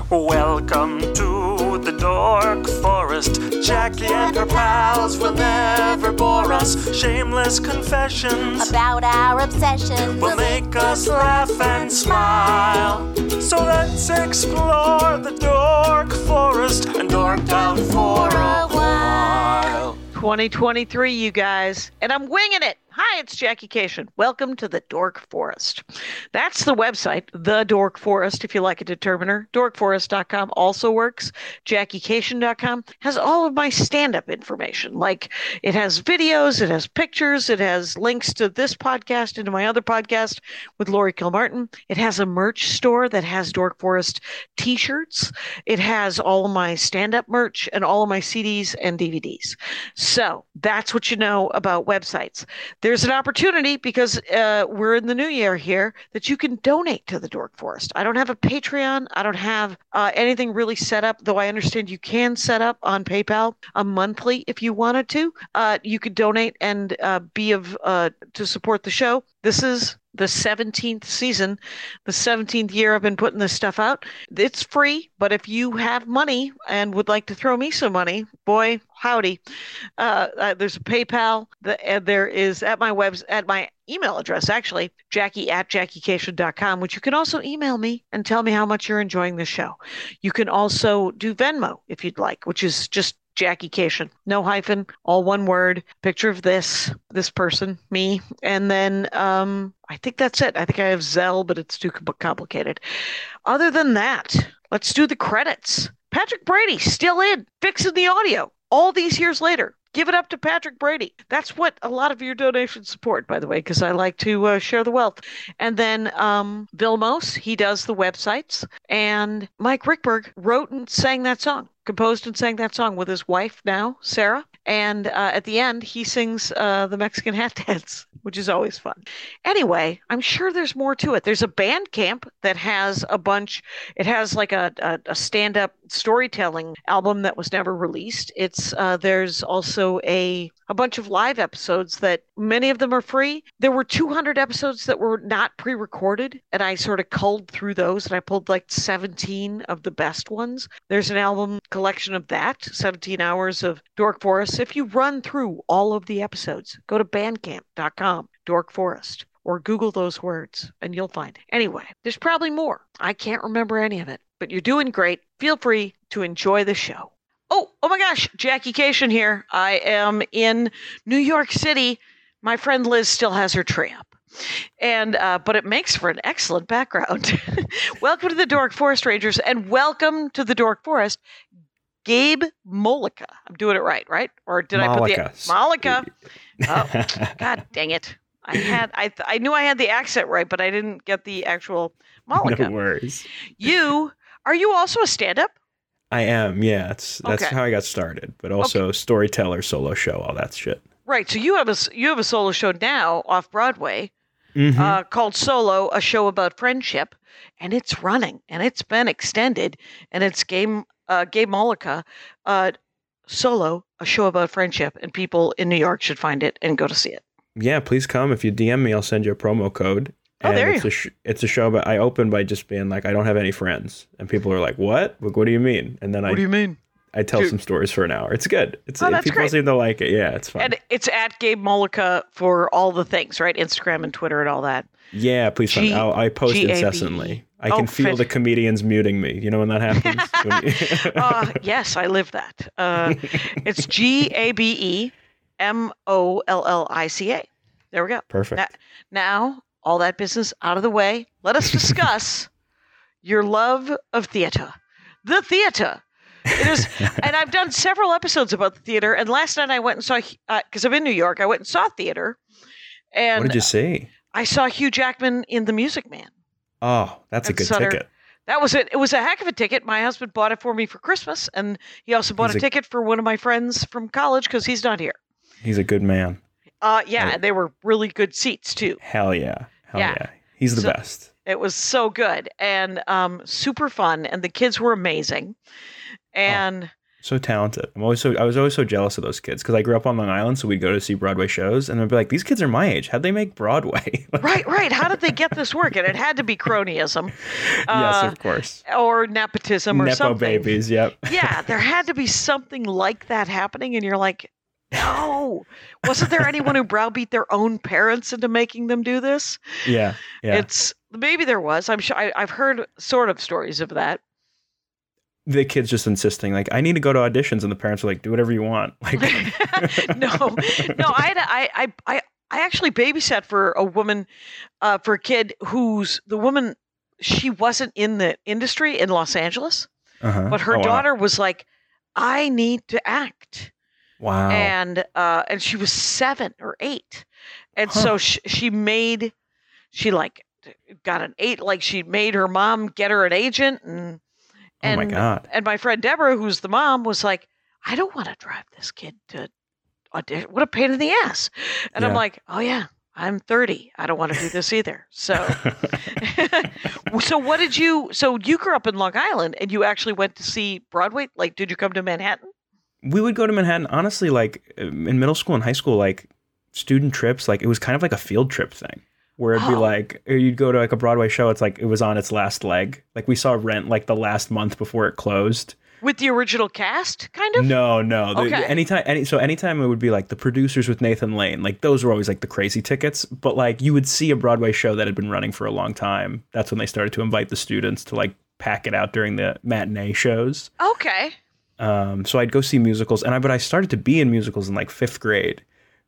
Welcome to the Dork Forest. Jackie and her pals will never bore us. Shameless confessions about our obsession will make us laugh and smile. So let's explore the Dork Forest and dork out for a while. 2023, you guys, and I'm winging it. Hi, it's Jackie Cation. Welcome to the Dork Forest. That's the website, The Dork Forest, if you like a determiner. Dorkforest.com also works. JackieCation.com has all of my stand-up information. Like, it has videos, it has pictures, it has links to this podcast and to my other podcast with Lori Kilmartin. It has a merch store that has Dork Forest t-shirts. It has all of my stand-up merch and all of my CDs and DVDs. So that's what you know about websites. There's an opportunity because we're in the new year here that you can donate to the Dork Forest. I don't have a Patreon. I don't have anything really set up, though I understand you can set up on PayPal a monthly if you wanted to. You could donate and be of to support the show. This is the 17th season, the 17th year I've been putting this stuff out. It's free, but if you have money and would like to throw me some money, boy, howdy. There's a PayPal. There is at my email address, actually, Jackie@JackieCation.com, which you can also email me and tell me how much you're enjoying the show. You can also do Venmo if you'd like, which is just Jackie Cation, no hyphen, all one word, picture of this person, me, and then I think that's it. I think I have Zelle, but it's too complicated. Other than that, let's do the credits. Patrick Brady still in, fixing the audio all these years later. Give it up to Patrick Brady. That's what a lot of your donations support, by the way, because I like to share the wealth. And then Bill Mose, he does the websites. And Mike Rickberg wrote and sang that song, composed and sang that song with his wife now, Sarah. And at the end, he sings the Mexican Hat Dance, which is always fun. Anyway, I'm sure there's more to it. There's a Bandcamp that has a bunch. It has like a stand-up storytelling album that was never released. There's also a bunch of live episodes that many of them are free. There were 200 episodes that were not pre-recorded, and I sort of culled through those, and I pulled like 17 of the best ones. There's an album collection of that, 17 hours of Dork Forest. If you run through all of the episodes, go to bandcamp.com, Dork Forest, or Google those words, and you'll find it. Anyway, there's probably more. I can't remember any of it, but you're doing great. Feel free to enjoy the show. Oh my gosh, Jackie Cation here. I am in New York City. My friend Liz still has her tree up. And but it makes for an excellent background. Welcome to the Dork Forest Rangers, and welcome to the Dork Forest, Gabe Mollica. I'm doing it right? Or did I put the Mollica? Oh, God dang it. I knew I had the accent right, but I didn't get the actual Mollica. No worries. Are you also a stand-up? I am, yeah. That's how I got started, but also storyteller, solo show, all that shit. Right. So you have a solo show now off Broadway called Solo, a show about friendship, and it's running, and it's been extended, and it's Gabe Mollica, Solo, a show about friendship, and people in New York should find it and go to see it. Yeah, please come. If you DM me, I'll send you a promo code. Oh, there you go. It's a show, but I open by just being like, I don't have any friends. And people are like, what? Like, what do you mean? And then what do you mean? I tell some stories for an hour. It's good. That's people great. seem to like it. Yeah, it's fun. And it's at Gabe Mollica for all the things, right? Instagram and Twitter and all that. Yeah, please. I post incessantly. I can feel the comedians muting me. You know when that happens? Yes, I live that. It's GABEMOLLICA. There we go. Perfect. Now, all that business out of the way, let us discuss your love of theater. The theater. It is, and I've done several episodes about the theater, and last night I went and saw, because I'm in New York, I went and saw theater. And what did you see? I saw Hugh Jackman in The Music Man. Oh, that's a good ticket. That was it. It was a heck of a ticket. My husband bought it for me for Christmas, and he also bought a ticket for one of my friends from college because he's not here. He's a good man. Yeah, they were really good seats, too. Hell yeah. He's the best. It was so good and super fun, and the kids were amazing. And So talented. I was always so jealous of those kids because I grew up on Long Island, so we'd go to see Broadway shows, and I'd be like, "These kids are my age. How'd they make Broadway?" Right. How did they get this work? And it had to be cronyism. Yes, of course. Or nepotism or Nepo something. babies. Yep. Yeah, there had to be something like that happening, and you're like, no. Wasn't there anyone who browbeat their own parents into making them do this? Yeah. Maybe there was. I'm sure. I've heard sort of stories of that. The kids just insisting, like, I need to go to auditions, and the parents are like, do whatever you want. Like, no. I actually babysat for a woman, for a kid she wasn't in the industry in Los Angeles, but her daughter was like, I need to act. Wow. And she was 7 or 8, and so she got an 8. Like, she made her mom get her an agent and. Oh my God. And my friend Deborah, who's the mom, was like, I don't want to drive this kid to audition. What a pain in the ass. And I'm like, oh, yeah, I'm 30. I don't want to do this either. So, so you grew up in Long Island and you actually went to see Broadway? Like, did you come to Manhattan? We would go to Manhattan. Honestly, like in middle school and high school, like student trips, like it was kind of like a field trip thing. Where it'd be like, or you'd go to like a Broadway show. It's like it was on its last leg. Like we saw Rent like the last month before it closed. With the original cast, kind of? No. Okay. Anytime it would be like the producers with Nathan Lane. Like those were always like the crazy tickets. But like you would see a Broadway show that had been running for a long time. That's when they started to invite the students to like pack it out during the matinee shows. Okay. So I'd go see musicals, but I started to be in musicals in like 5th grade.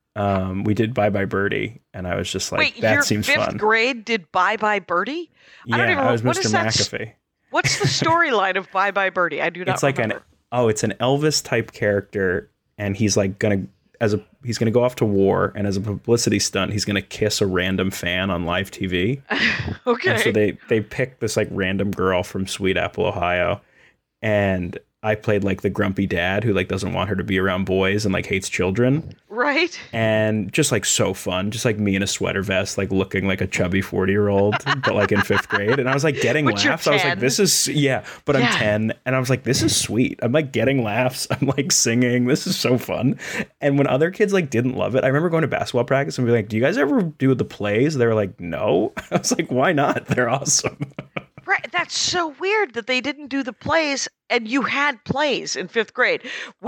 We did Bye Bye Birdie, and I was just like, that seems fun. Wait, your 5th grade did Bye Bye Birdie? Yeah, I was Mr. McAfee. What's the storyline of Bye Bye Birdie? I do not remember. It's an Elvis type character, and he's like he's gonna go off to war, and as a publicity stunt, he's gonna kiss a random fan on live TV. Okay. And so they picked this like random girl from Sweet Apple, Ohio, and I played like the grumpy dad who like doesn't want her to be around boys and like hates children. Right. And just like so fun, just like me in a sweater vest, like looking like a chubby 40-year-old, but like in 5th grade. And I was like getting laughs. I was like, this is, but I'm 10. And I was like, this is sweet. I'm like getting laughs. I'm like singing. This is so fun. And when other kids like didn't love it, I remember going to basketball practice and be like, do you guys ever do the plays? They were like, no. I was like, why not? They're awesome. Right. That's so weird that they didn't do the plays, and you had plays in 5th grade.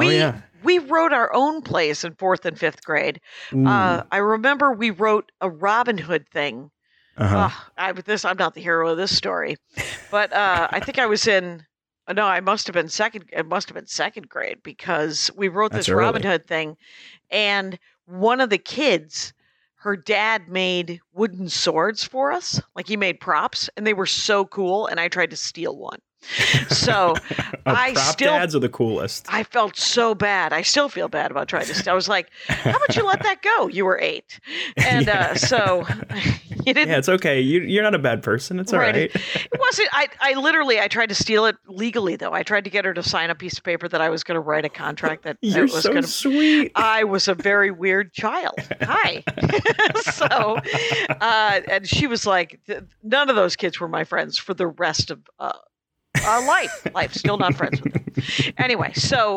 We wrote our own plays in 4th and 5th grade. I remember we wrote a Robin Hood thing. I'm not the hero of this story, but I think I was I must have been second grade, because we wrote this Robin Hood thing, and one of the kids, her dad made wooden swords for us. Like, he made props, and they were so cool, and I tried to steal one. So dads are the coolest. I felt so bad. I still feel bad about trying to steal. I was like, how about you let that go? You were 8. And so you didn't. Yeah, it's okay. You're not a bad person. It's all right. It wasn't. I tried to steal it legally, though. I tried to get her to sign a piece of paper that I was going to write a contract that You're was so sweet. I was a very weird child. Hi. So, and she was like, none of those kids were my friends for the rest of life. Still not friends with them. Anyway, so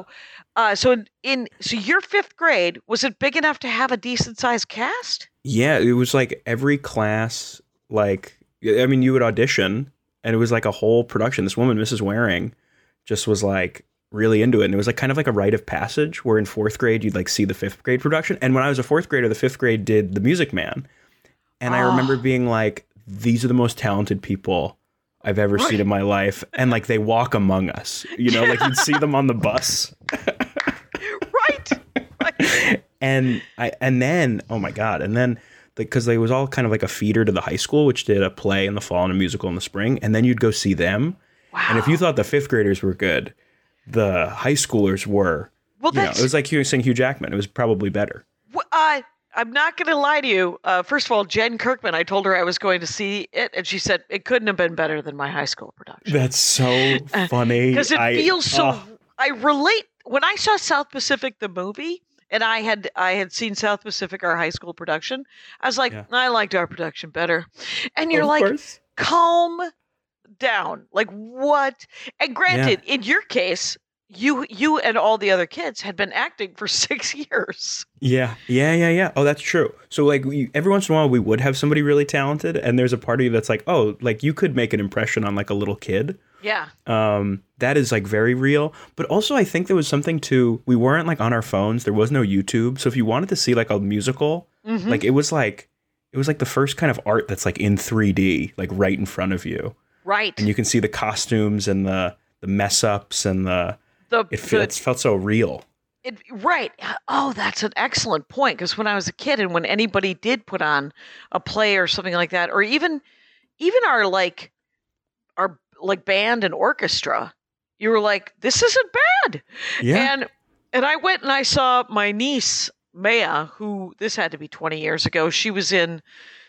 your 5th grade, was it big enough to have a decent sized cast? Yeah, it was like every class, like, I mean, you would audition, and it was like a whole production. This woman, Mrs. Waring, just was like really into it. And it was like kind of like a rite of passage, where in 4th grade, you'd like see the 5th grade production. And when I was a 4th grader, the 5th grade did The Music Man. And I remember being like, these are the most talented people I've ever seen in my life. And like, they walk among us, like you'd see them on the bus. Right. And then, oh my God. And then, because they was all kind of like a feeder to the high school, which did a play in the fall and a musical in the spring. And then you'd go see them. Wow. And if you thought the 5th graders were good, the high schoolers were, it was like seeing Hugh Jackman. It was probably better. I'm not going to lie to you. First of all, Jen Kirkman, I told her I was going to see it, and she said it couldn't have been better than my high school production. That's so funny. Because it feels so... I relate... When I saw South Pacific, the movie, and I had seen South Pacific, our high school production, I was like, I liked our production better. And you're like, calm down. Like, what? And granted, in your case, you and all the other kids had been acting for 6 years. Yeah. Oh, that's true. So like every once in a while we would have somebody really talented, and there's a part of you that's like, oh, like you could make an impression on like a little kid. Yeah. That is like very real. But also I think there was something to, we weren't like on our phones. There was no YouTube. So if you wanted to see like a musical, like it was like the first kind of art that's like in 3D, like right in front of you. Right. And you can see the costumes and the mess ups and it felt so real. Right. Oh, that's an excellent point. Because when I was a kid, and when anybody did put on a play or something like that, or even our band and orchestra, you were like, this isn't bad. Yeah. And I went and I saw my niece Maya, who, this had to be 20 years ago. She was in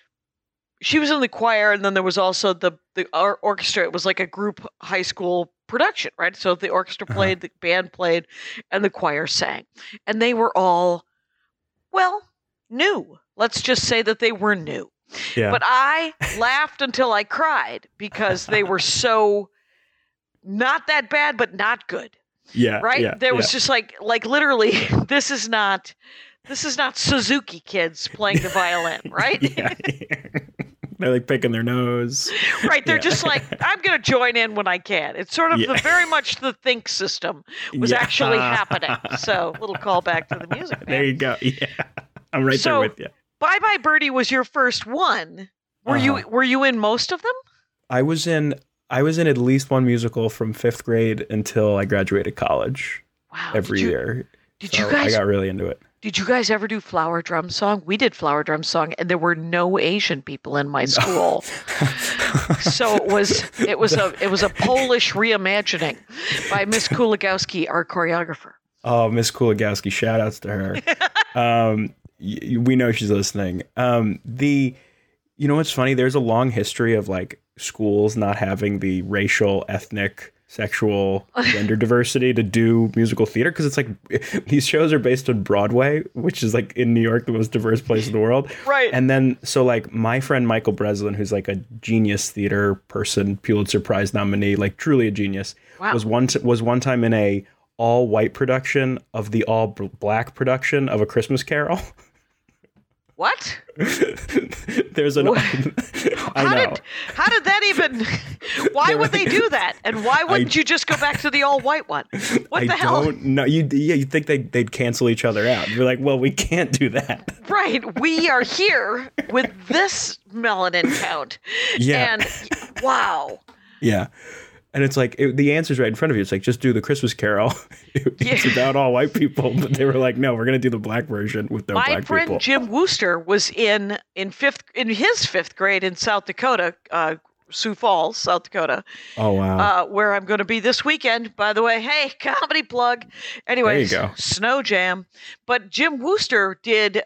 the choir, and then there was also the orchestra. It was like a group high school production, right? So the orchestra played, the band played, and the choir sang. And they were all, well, new. Let's just say that they were new. Yeah. But I laughed until I cried because they were so not that bad, but not good. Yeah. Right? Yeah, There was just like literally, this is not Suzuki kids playing the violin, right? Yeah. They're like picking their nose. Right. They're just like, I'm going to join in when I can. It's sort of very much the think system was actually happening. So little callback to the music, man. There you go. Yeah. I'm right there with you. Bye Bye Birdie was your first one. Were you in most of them? I was in at least one musical from 5th grade until I graduated college. Wow. Every year. You guys? I got really into it. Did you guys ever do Flower Drum Song? We did Flower Drum Song, and there were no Asian people in my school. So it was a Polish reimagining by Miss Kuligowski, our choreographer. Oh, Miss Kuligowski, shout outs to her. We know she's listening. You know what's funny? There's a long history of like schools not having the racial, ethnic, sexual, gender diversity to do musical theater, because it's like these shows are based on Broadway, which is like in New York, the most diverse place in the world. Right. And then so like my friend Michael Breslin, who's like a genius theater person, Pulitzer Prize nominee, like truly a genius, was one time in a all white production of the all black production of A Christmas Carol. What? There's an. How did that even? Why would they do that? And why wouldn't you just go back to the all white one? What the hell? I don't know. You'd think they'd cancel each other out. You're like, well, we can't do that. Right. We are here with this melanin count. Yeah. And wow. Yeah. And it's like, the answer's right in front of you. It's like, just do the Christmas Carol. It's about all white people. But they were like, no, we're going to do the black version with no black people. My friend Jim Wooster was in his 5th grade in South Dakota, Sioux Falls, South Dakota. Oh, wow. Where I'm going to be this weekend, by the way. Hey, comedy plug. Anyway, there you go. Snow Jam. But Jim Wooster did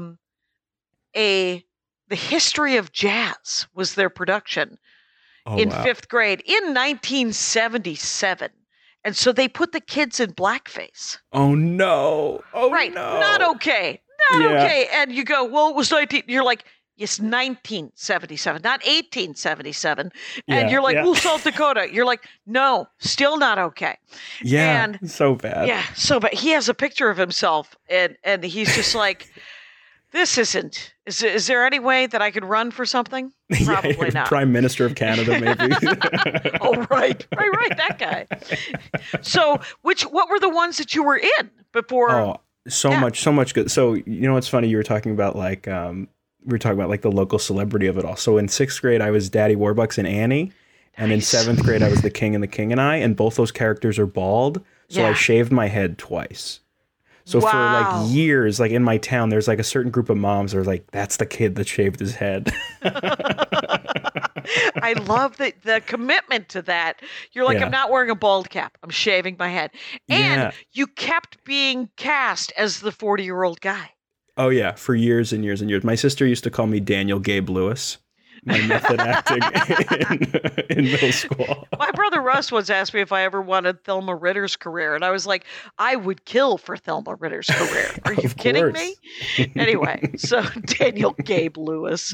The History of Jazz was their production. In 5th grade in 1977. And so they put the kids in blackface. Oh, no. Oh, right. No. Not okay. Not okay. And you go, well, it was 19. You're like, it's 1977, not 1877. And you're like, well, South Dakota. You're like, no, still not okay. Yeah. And so bad. Yeah. So bad. He has a picture of himself and he's just like, this isn't. Is there any way that I could run for something? Probably not. Prime Minister of Canada, maybe. Oh, right, that guy. So, what were the ones that you were in before? Oh, so much good. So, you know what's funny? You were talking about like the local celebrity of it all. So in 6th grade, I was Daddy Warbucks in Annie, and in 7th grade, I was the King and the King and I, and both those characters are bald. So I shaved my head twice. So for like years, like in my town, there's like a certain group of moms that are like, that's the kid that shaved his head. I love the commitment to that. You're like, I'm not wearing a bald cap. I'm shaving my head. And you kept being cast as the 40-year-old guy. Oh, yeah. For years and years and years. My sister used to call me Daniel Gabe Lewis. My method acting in middle school. My brother Russ once asked me if I ever wanted Thelma Ritter's career, and I was like, I would kill for Thelma Ritter's career. Are you kidding me? Anyway, so Daniel Gabe Lewis.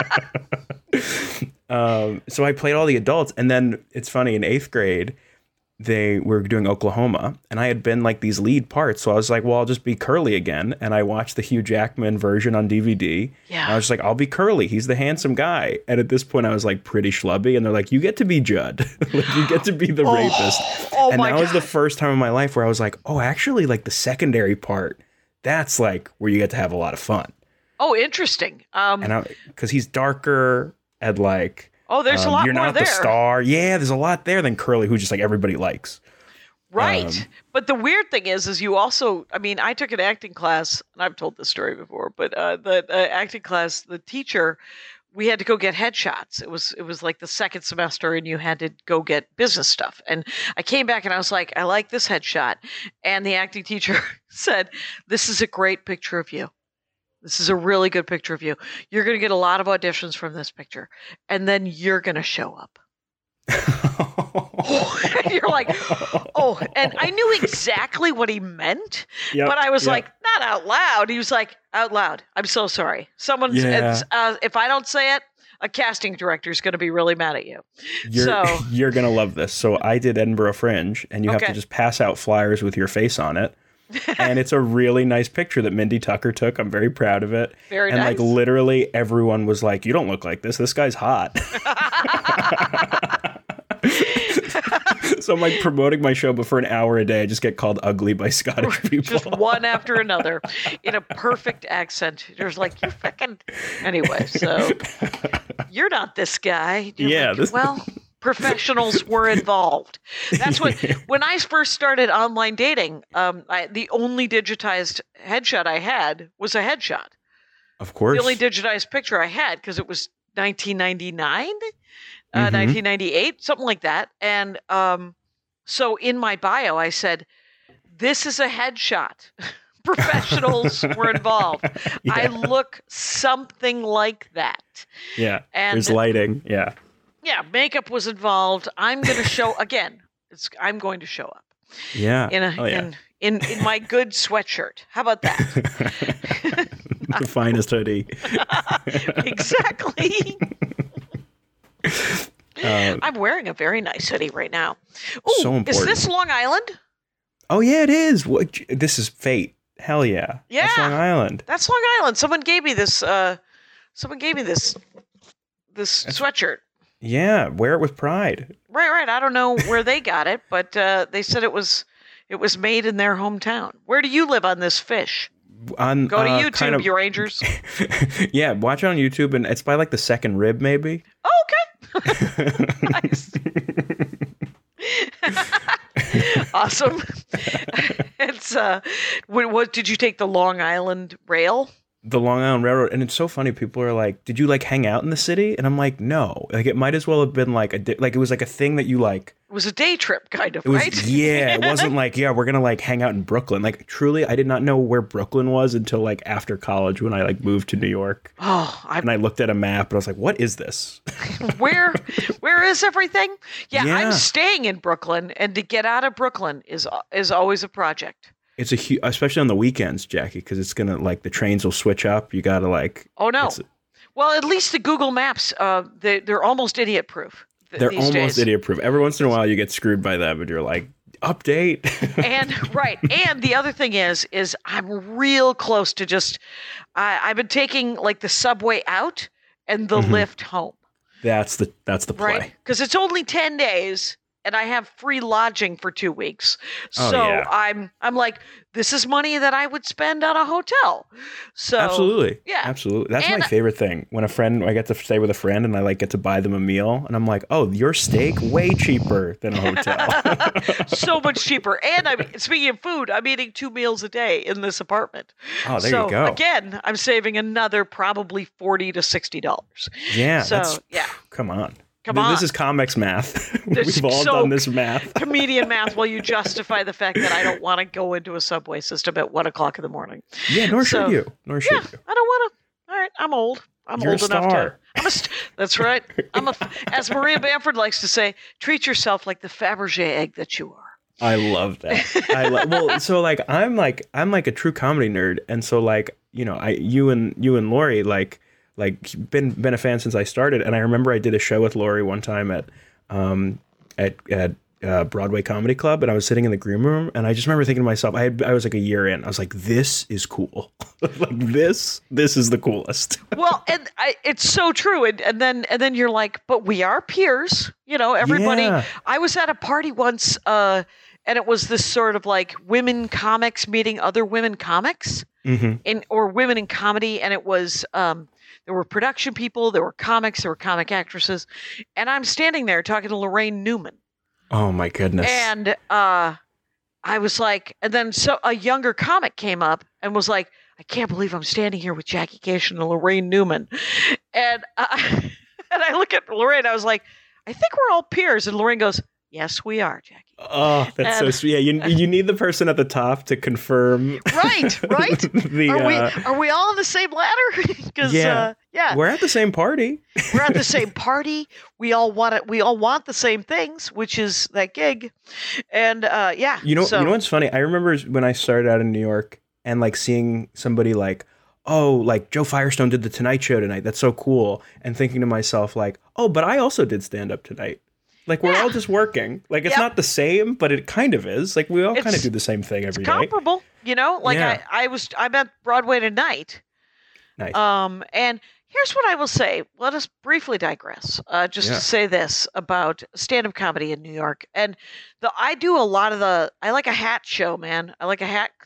So I played all the adults, and then it's funny, in 8th grade, they were doing Oklahoma, and I had been like these lead parts. So I was like, well, I'll just be Curly again. And I watched the Hugh Jackman version on DVD. Yeah. And I was just like, I'll be Curly. He's the handsome guy. And at this point, I was like pretty schlubby. And they're like, you get to be Judd. Like, you get to be the rapist. And that was the first time in my life where I was like, oh, actually, like the secondary part, that's like where you get to have a lot of fun. Oh, interesting. And because he's darker and like, there's a lot you're more not there. the star. Yeah, there's a lot there than Curly, who just like everybody likes. Right. But the weird thing is you also, I mean, I took an acting class, and I've told this story before, but the acting class, the teacher, we had to go get headshots. It was like the second semester, and you had to go get business stuff. And I came back and I was like, I like this headshot. And the acting teacher said, this is a great picture of you. This is a really good picture of you. You're going to get a lot of auditions from this picture, and then you're going to show up. And you're like, oh, and I knew exactly what he meant, but I was like, not out loud. He was like, out loud. I'm so sorry. If I don't say it, a casting director is going to be really mad at you. You're going to love this. So I did Edinburgh Fringe, and you have to just pass out flyers with your face on it. And it's a really nice picture that Mindy Tucker took. I'm very proud of it. Very nice. And like literally everyone was like, you don't look like this. This guy's hot. So I'm like promoting my show, but for an hour a day, I just get called ugly by Scottish people. Just one after another in a perfect accent. There's like, you fucking... Anyway, so you're not this guy. You're well... Professionals were involved. That's when I first started online dating, the only digitized headshot I had was a headshot. Of course. The only digitized picture I had, because it was 1999, 1998, something like that. And so in my bio, I said, this is a headshot. Professionals were involved. Yeah. I look something like that. Yeah, and there's lighting. Yeah. Yeah, makeup was involved. I'm going to show again. I'm going to show up. Yeah. In my good sweatshirt. How about that? The finest hoodie. Exactly. I'm wearing a very nice hoodie right now. Ooh, so important. Is this Long Island? Oh yeah, it is. This is fate. Hell yeah. Yeah. That's Long Island. That's Long Island. Someone gave me this. This sweatshirt. Yeah, wear it with pride. Right. I don't know where they got it, but they said it was made in their hometown. Where do you live on this fish? Go to YouTube, you Rangers. Yeah, watch it on YouTube, and it's by like the second rib, maybe. Oh, okay. Nice. Awesome. It's what did you take the Long Island Rail? The Long Island Railroad, and it's so funny. People are like, "Did you like hang out in the city?" And I'm like, "No." Like, it might as well have been like it was like a thing that you like. It was a day trip, kind of, it was, right? Yeah, it wasn't like, yeah, we're gonna like hang out in Brooklyn. Like, truly, I did not know where Brooklyn was until like after college when I like moved to New York. And I looked at a map and I was like, "What is this? Where is everything?" Yeah, I'm staying in Brooklyn, and to get out of Brooklyn is always a project. It's especially on the weekends, Jackie, because it's gonna like the trains will switch up. You gotta like. Oh no! Well, at least the Google Maps, they're almost idiot proof. They're almost idiot proof. Every once in a while, you get screwed by them, and you're like, update. And the other thing is I'm real close to just. I've been taking like the subway out and the lift home. That's the play. Right, because it's only 10 days. And I have free lodging for 2 weeks. So I'm like, this is money that I would spend on a hotel. So absolutely. Yeah. Absolutely. That's my favorite thing. When I get to stay with a friend and I like get to buy them a meal and I'm like, oh, your steak way cheaper than a hotel. So much cheaper. And speaking of food, I'm eating 2 meals a day in this apartment. Oh, there you go. Again, I'm saving another probably $40 to $60. Yeah. So come on. Come on. This is comics math. We've all done this math. Comedian math while you justify the fact that I don't want to go into a subway system at 1 o'clock in the morning. Yeah, nor should you. I don't want to. All right, I'm old. You're old enough to. That's right. As Maria Bamford likes to say, treat yourself like the Fabergé egg that you are. I love that. Well, so like I'm like a true comedy nerd, and so like you and Lori like been a fan since I started, and I remember I did a show with Lori one time at Broadway Comedy Club, and I was sitting in the green room, and I just remember thinking to myself, I was like a year in, I was like, this is cool. Like this is the coolest. Well, and it's so true. And then you're like, but we are peers, everybody. Yeah. I was at a party once, and it was this sort of like women comics meeting other women comics or women in comedy. And it was, there were production people, there were comics, there were comic actresses. And I'm standing there talking to Lorraine Newman. Oh my goodness. And I was like, and then so a younger comic came up and was like, I can't believe I'm standing here with Jackie Cation and Lorraine Newman. And and I look at Lorraine, I was like, I think we're all peers. And Lorraine goes, yes, we are, Jackie. Oh, that's so sweet. Yeah, you need the person at the top to confirm. Right. Are we all on the same ladder? Because we're at the same party. We're at the same party. We all want it. We all want the same things, which is that gig. And You know what's funny? I remember when I started out in New York and like seeing somebody like, oh, like Joe Firestone did the Tonight Show tonight. That's so cool. And thinking to myself like, oh, but I also did stand up tonight. Like we're all just working. Like it's not the same, but it kind of is. Like we all kind of do the same thing every day. Comparable, Like I'm at Broadway tonight. Nice. And here's what I will say. Let us briefly digress. To say this about stand-up comedy in New York. And I do a lot of I like a hat show, man. I like a hat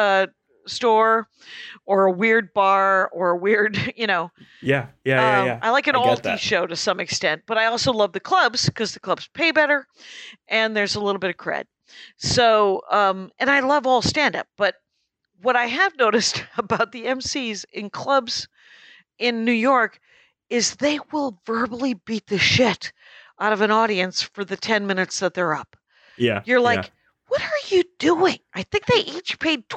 store or a weird bar or a weird, Yeah. I like an get altie that. show to some extent, but I also love the clubs because the clubs pay better and there's a little bit of cred. So, and I love all stand-up, but what I have noticed about the MCs in clubs in New York is they will verbally beat the shit out of an audience for the 10 minutes that they're up. Yeah. You're like, what are you doing? I think they each paid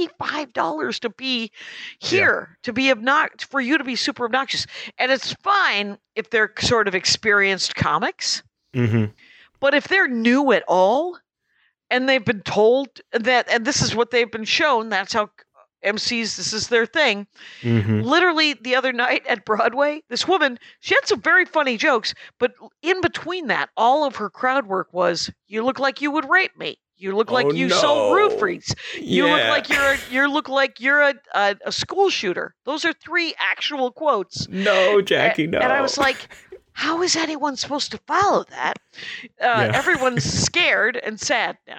$25 to be here, to be for you to be super obnoxious. And it's fine if they're sort of experienced comics. Mm-hmm. But if they're new at all and they've been told that, and this is what they've been shown, that's how MCs, this is their thing. Mm-hmm. Literally the other night at Broadway, this woman, she had some very funny jokes, but in between that, all of her crowd work was, you look like you would rape me. You look like you sold roofies. You look like you're a school shooter. Those are 3 actual quotes. No, Jackie, no. And I was like, how is anyone supposed to follow that? Everyone's scared and sad now.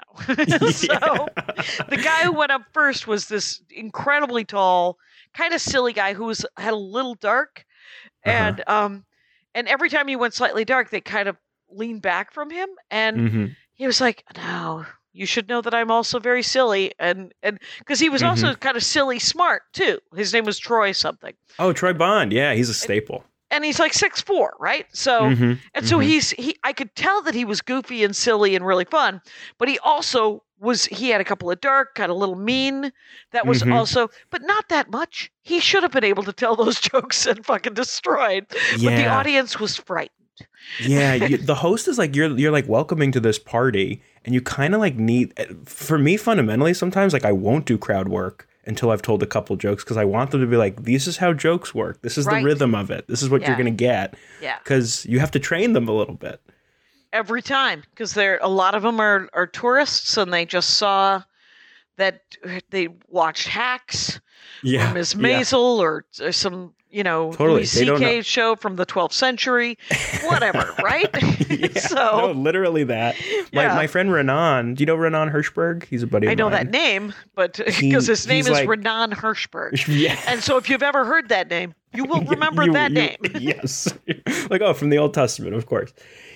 So the guy who went up first was this incredibly tall, kind of silly guy who had a little dark. And every time he went slightly dark, they kind of leaned back from him. And he was like, no, you should know that I'm also very silly. And because he was also kind of silly smart, too. His name was Troy something. Oh, Troy Bond. Yeah, he's a staple. And he's like 6'4", right? So, so I could tell that he was goofy and silly and really fun, but he also he had a couple of dark, kind of little mean. That was also, but not that much. He should have been able to tell those jokes and fucking destroyed. Yeah. But the audience was frightened. Yeah, the host is like, you're like welcoming to this party, and you kind of like for me, fundamentally, sometimes like I won't do crowd work until I've told a couple jokes because I want them to be like, this is how jokes work. This is the rhythm of it. This is what you're going to get. Yeah. Because you have to train them a little bit. Every time. Because a lot of them are tourists and they just saw that they watched Hacks or Ms. Maisel or some, Louis C.K. show from the 12th century, whatever, right? No, literally that. My friend Renan, do you know Renan Hirschberg? He's a buddy of mine. I know that name, but because his name is Renan Hirschberg. Yeah. And so if you've ever heard that name, you will remember that name. Yes. Like, from the Old Testament, of course.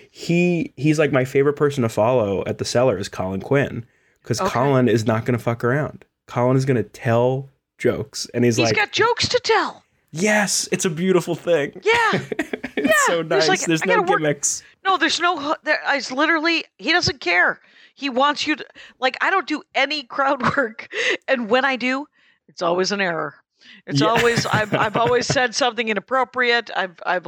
He's like my favorite person to follow at the Cellar is Colin Quinn, because Colin is not going to fuck around. Colin is going to tell jokes, and he's got jokes to tell. Yes, it's a beautiful thing. Yeah. It's so nice. There's no gimmicks. No, there's no, he doesn't care. He wants you to, I don't do any crowd work. And when I do, it's always an error. It's always, I've always said something inappropriate. I've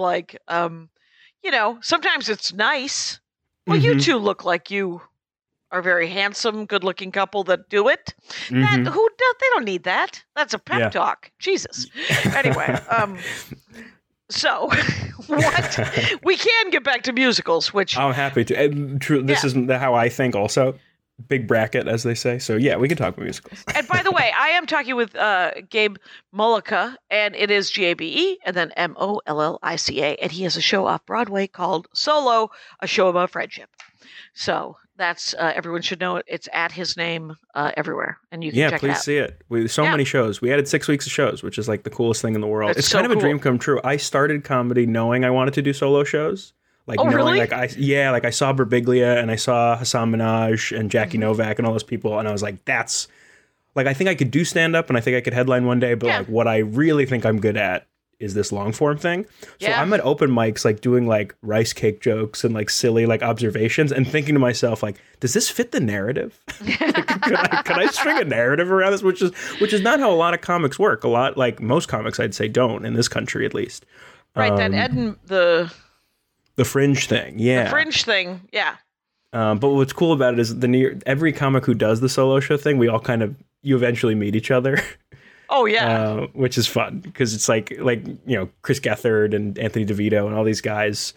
sometimes it's nice. Well, you two look like you are a very handsome, good-looking couple that do it. They don't need that. That's a pep talk. Jesus. Anyway, So, what we can get back to musicals, which I'm happy to. And this isn't how I think. Also, big bracket, as they say. So yeah, we can talk musicals. And by the way, I am talking with Gabe Mullica, and it is Gabe and then Mollica, and he has a show off Broadway called Solo, a show about friendship. So that's everyone should know it. It's at his name everywhere, and you can check it out. Yeah, please see it. So many shows. We added 6 weeks of shows, which is like the coolest thing in the world. It's so kind of a dream come true. I started comedy knowing I wanted to do solo shows. Like knowing, really? like I saw Birbiglia and I saw Hassan Minaj and Jackie Novak and all those people, and I was like, that's like, I think I could do stand up and I think I could headline one day, but like what I really think I'm good at is this long form thing. So I'm at open mics, like doing like rice cake jokes and like silly like observations and thinking to myself, like, does this fit the narrative? could I string a narrative around this? Which is not how a lot of comics work. A lot, like most comics, I'd say, don't, in this country at least. Right, the fringe thing, The fringe thing, yeah. But what's cool about it is every comic who does the solo show thing, we all you eventually meet each other. Oh yeah, which is fun because it's like Chris Gethard and Anthony DeVito and all these guys.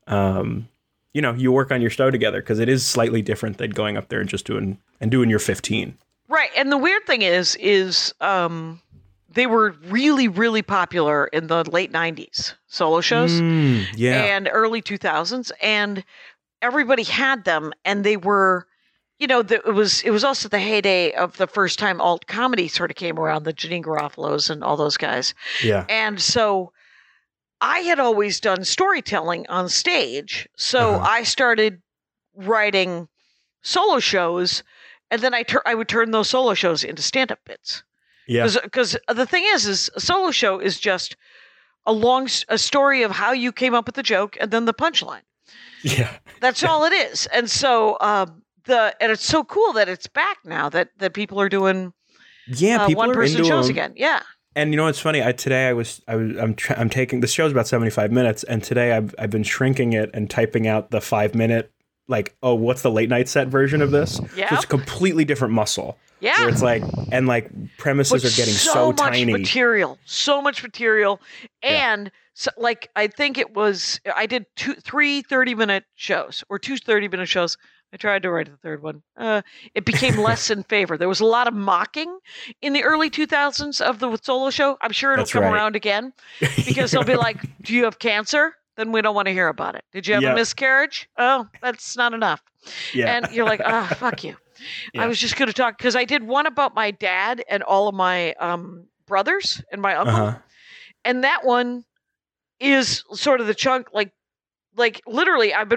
You work on your show together because it is slightly different than going up there and just doing your 15. Right, and the weird thing is they were really, really popular in the late 90s, solo shows, and early 2000s, and everybody had them, and they were. It was also the heyday of the first time alt comedy sort of came around, the Janeane Garofalo's and all those guys. Yeah. And so I had always done storytelling on stage. So I started writing solo shows, and then I would turn those solo shows into stand-up bits. Yeah. Because the thing is a solo show is just a story of how you came up with the joke and then the punchline. Yeah. That's all it is. And so, and it's so cool that it's back now that people are doing people one-person shows them. again. Yeah. And it's funny. Today I'm taking the show's about 75 minutes, and today I've been shrinking it and typing out the 5-minute what's the late night set version of this? Yeah. So it's a completely different muscle. Yeah. Where it's like premises are getting so tiny. So much material, and so I think I did 3 30-minute shows or 2 30-minute shows. I tried to write the third one. It became less in favor. There was a lot of mocking in the early 2000s of the solo show. I'm sure it'll come around again because they'll be like, do you have cancer? Then we don't want to hear about it. Did you have a miscarriage? Oh, that's not enough. Yeah. And you're like, fuck you. Yeah. I was just going to talk because I did one about my dad and all of my brothers and my uncle. And that one is sort of the chunk, like literally I've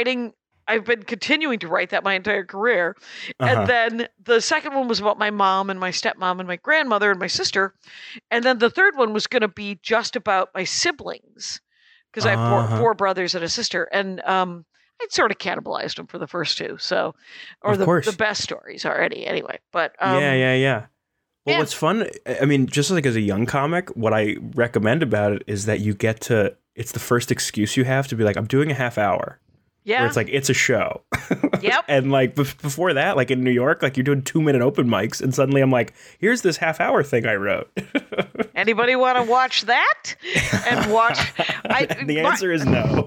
been continuing to write that my entire career. And then the second one was about my mom and my stepmom and my grandmother and my sister. And then the third one was going to be just about my siblings because I have 4 brothers and a sister. And I'd sort of cannibalized them for the first 2. So, or the best stories already anyway. But yeah. Well, what's fun, I mean, just like as a young comic, what I recommend about it is that you get to, it's the first excuse you have to be like, I'm doing a half hour. Yeah. Where it's like, it's a show. Yep. And before that, like in New York, like you're doing 2-minute open mics. And suddenly I'm like, here's this half hour thing I wrote. Anybody want to watch that? And watch. The answer is no.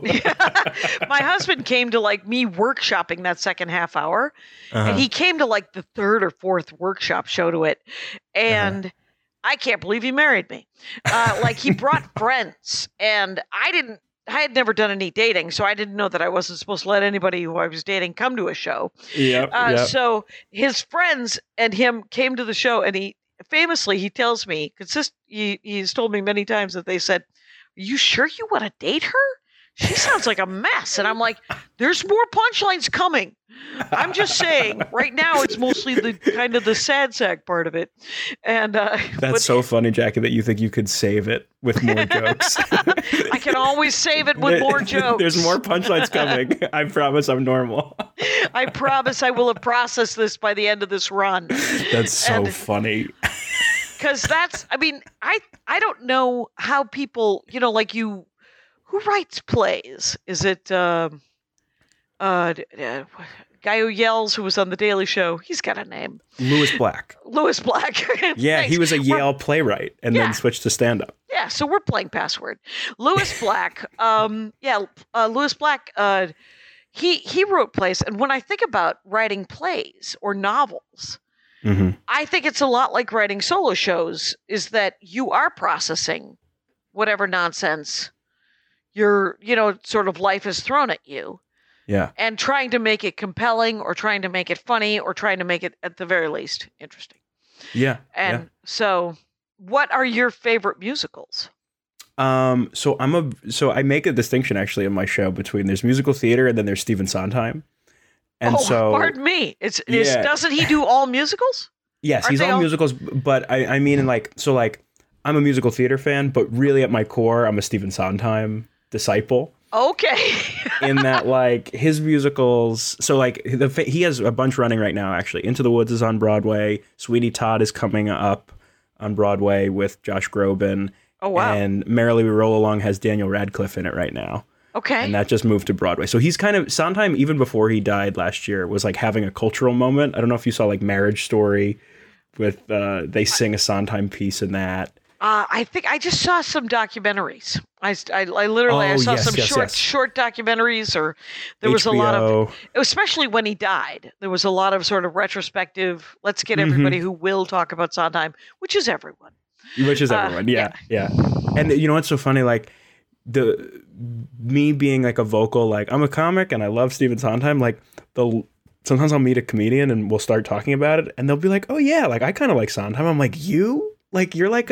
My husband came to me workshopping that second half hour. And he came to the third or fourth workshop show to it. And I can't believe he married me. He brought friends, and I had never done any dating, so I didn't know that I wasn't supposed to let anybody who I was dating come to a show. Yep. So his friends and him came to the show, and he tells me, he's told me many times that they said, "Are you sure you want to date her? She sounds like a mess." And I'm like, there's more punchlines coming. I'm just saying, right now it's mostly the kind of the sad sack part of it. And that's so funny, Jackie, that you think you could save it with more jokes. I can always save it with more jokes. There's more punchlines coming. I promise I'm normal. I promise I will have processed this by the end of this run. That's so funny. Because I don't know how people, who writes plays? Is it Guy who yells, who was on The Daily Show. He's got a name. Louis Black. Louis Black. Yeah, Thanks. he was a Yale playwright and then switched to stand-up. Yeah, so we're playing Password. Louis Black. Louis Black. He wrote plays, and when I think about writing plays or novels, I think it's a lot like writing solo shows. Is that you are processing whatever nonsense your sort of life has thrown at you. Yeah. And trying to make it compelling or trying to make it funny or trying to make it, at the very least, interesting. Yeah. And so what are your favorite musicals? So I make a distinction actually in my show between there's musical theater and then there's Stephen Sondheim. And pardon me. Doesn't he do all musicals? Yes, Aren't he's they all musicals, but I mean I'm a musical theater fan, but really at my core I'm a Stephen Sondheim disciple. Okay. In that, like, his musicals, so like he has a bunch running right now. Actually, Into the Woods is on Broadway. Sweeney Todd is coming up on Broadway with Josh Groban. Oh wow! And Merrily We Roll Along has Daniel Radcliffe in it right now. Okay. And that just moved to Broadway. So he's kind of, Sondheim, even before he died last year, was like having a cultural moment. I don't know if you saw like Marriage Story with they sing a Sondheim piece in that. I think I just saw some documentaries. I saw some short documentaries, or there was a lot of, especially when he died, there was a lot of sort of retrospective, let's get everybody who will talk about Sondheim, which is everyone. Yeah. And you know what's so funny? Like me being like a vocal, like I'm a comic and I love Stephen Sondheim, like sometimes I'll meet a comedian and we'll start talking about it and they'll be like, oh yeah, like I kind of like Sondheim. I'm like, you? Like you're he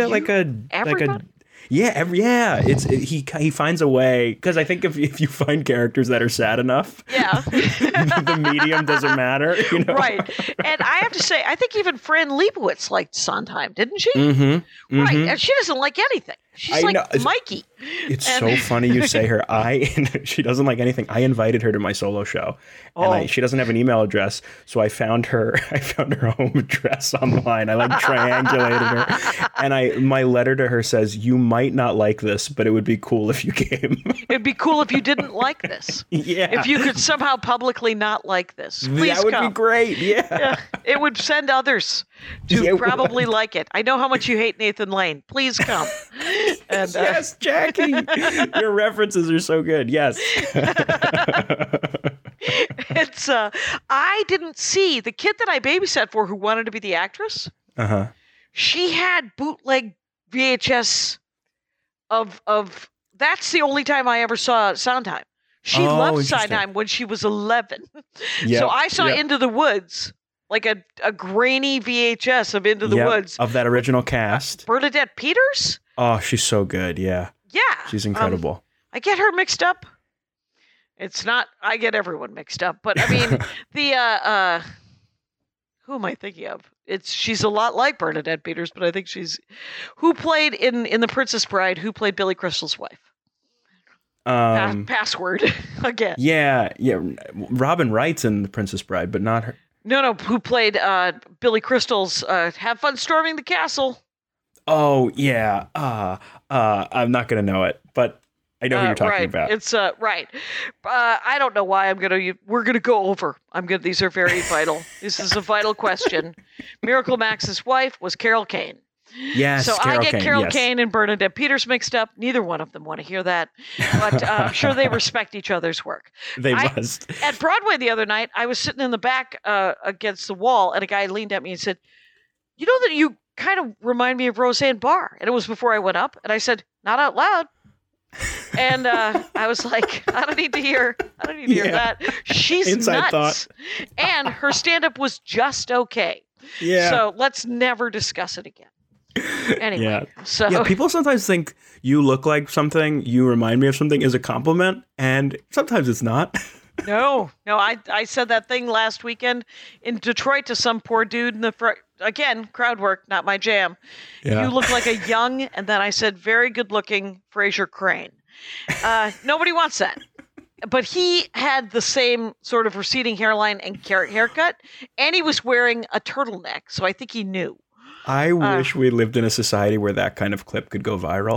finds a way, because I think if you find characters that are sad enough, the medium doesn't matter, you know? Right. And I have to say, I think even Fran Lebowitz liked Sondheim, didn't she? Right. And she doesn't like anything. She's Mikey. It's so funny you say her. She doesn't like anything. I invited her to my solo show, and she doesn't have an email address, so I found her home address online. I like triangulated her, and my letter to her says, "You might not like this, but it would be cool if you came." It'd be cool if you didn't like this. Yeah. If you could somehow publicly not like this, please that would come. be great. Yeah. It would send others to probably like it. I know how much you hate Nathan Lane. Please come. And, yes, Jackie. Your references are so good. Yes. It's I didn't see the kid that I babysat for who wanted to be the actress. She had bootleg VHS of that's the only time I ever saw Sondheim. She loved Sondheim when she was 11. So I saw Into the Woods, like a grainy VHS of Into the Woods. Of that original cast. Bernadette Peters? Oh, she's so good. Yeah. Yeah. She's incredible. I get her mixed up. It's not, I get everyone mixed up, but I mean, who am I thinking of? She's a lot like Bernadette Peters, but I think who played in The Princess Bride, who played Billy Crystal's wife? Password again. Yeah. Robin Wright's in The Princess Bride, but not her. No, who played Billy Crystal's Have Fun Storming the Castle. Oh, yeah. I'm not going to know it, but I know who you're talking about. It's right. I don't know why we're going to go over. These are very vital. This is a vital question. Miracle Max's wife was Carol Kane. Yes. So I get Carol Kane and Bernadette Peters mixed up. Neither one of them want to hear that, but I'm sure they respect each other's work. They must. At Broadway the other night, I was sitting in the back against the wall, and a guy leaned at me and said, "You know that you kind of remind me of Roseanne Barr." And it was before I went up, and I said, "Not out loud." And I was like, I don't need to hear that. She's inside nuts. Thought. And her stand-up was just okay. Yeah. So let's never discuss it again. Anyway, people sometimes think you look like something, you remind me of something is a compliment, and sometimes it's not. No, I said that thing last weekend in Detroit to some poor dude in the front. Again, crowd work, not my jam. Yeah. You look like a young, and then I said, very good-looking Fraser Crane. Nobody wants that. But he had the same sort of receding hairline and carrot haircut, and he was wearing a turtleneck, so I think he knew. I wish we lived in a society where that kind of clip could go viral.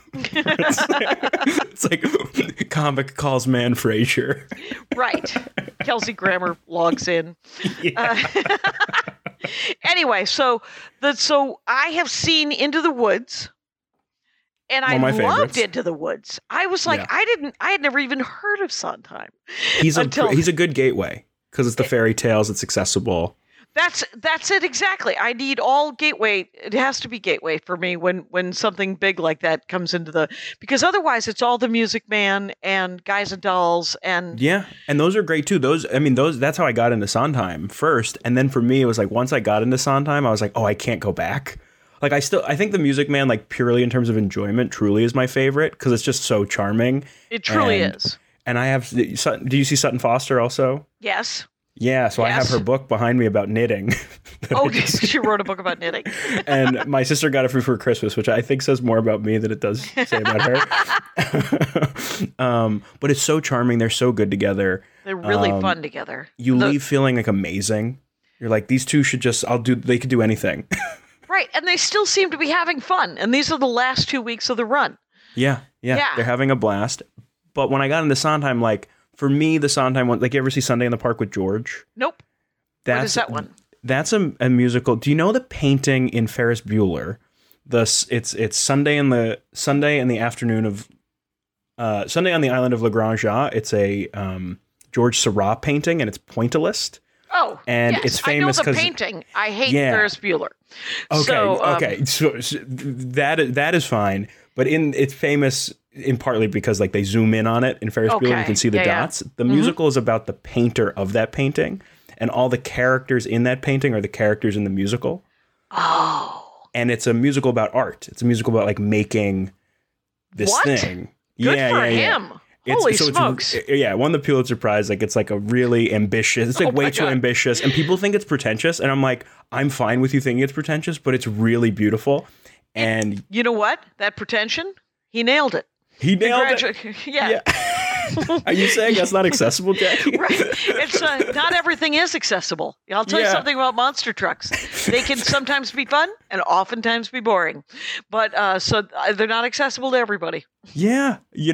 It's like comic calls man Frasier. Right. Kelsey Grammer logs in. Yeah. Anyway, so I have seen Into the Woods, and I One of my loved favorites. Into the Woods. I was like, Yeah. I had never even heard of Sondheim. He's Until- a good gateway because it's the fairy tales. It's accessible. That's it exactly. I need all gateway. It has to be gateway for me when something big like that comes into because otherwise it's all the Music Man and Guys and Dolls and Yeah, and those are great too. That's how I got into Sondheim first, and then for me it was like once I got into Sondheim, I was like, oh, I can't go back. Like I think the Music Man, like purely in terms of enjoyment, truly is my favorite because it's just so charming. it truly And- is. And I have. Do you see Sutton Foster also? Yes. Yeah, so I have Yes. her book behind me about knitting. Oh, she wrote a book about knitting. And my sister got it for Christmas, which I think says more about me than it does say about her. But it's so charming. They're so good together. They're really fun together. You leave feeling like amazing. You're like, these two should just, they could do anything. Right, and they still seem to be having fun. And these are the last 2 weeks of the run. Yeah. They're having a blast. But when I got into Sondheim, like, for me, the Sondheim one, like, you ever see Sunday in the Park with George? Nope. What is that one? That's a musical. Do you know the painting in Ferris Bueller? It's Sunday in the afternoon of Sunday on the island of La Grande Jatte. It's a George Seurat painting, and it's pointillist. Oh, And yes. it's famous I know the 'cause- painting. I hate Yeah. Ferris Bueller. Okay, so that is fine, but it's famous in partly because like they zoom in on it in Ferris Bueller, Okay, you can see the yeah. dots. The musical is about the painter of that painting, and all the characters in that painting are the characters in the musical. Oh, And it's a musical about art. It's a musical about like making this What? thing. good yeah, for yeah, yeah. him. Holy smokes. It won the Pulitzer Prize. Like it's like a really ambitious. It's like Oh my way too God. ambitious, and people think it's pretentious. And I'm like, I'm fine with you thinking it's pretentious, but it's really beautiful. And You know what? That pretension, he nailed it. he nailed it. Yeah. Are you saying that's not accessible, Jackie? Right. It's not everything is accessible. I'll tell you Yeah. something about monster trucks. They can sometimes be fun and oftentimes be boring, but they're not accessible to everybody. Yeah,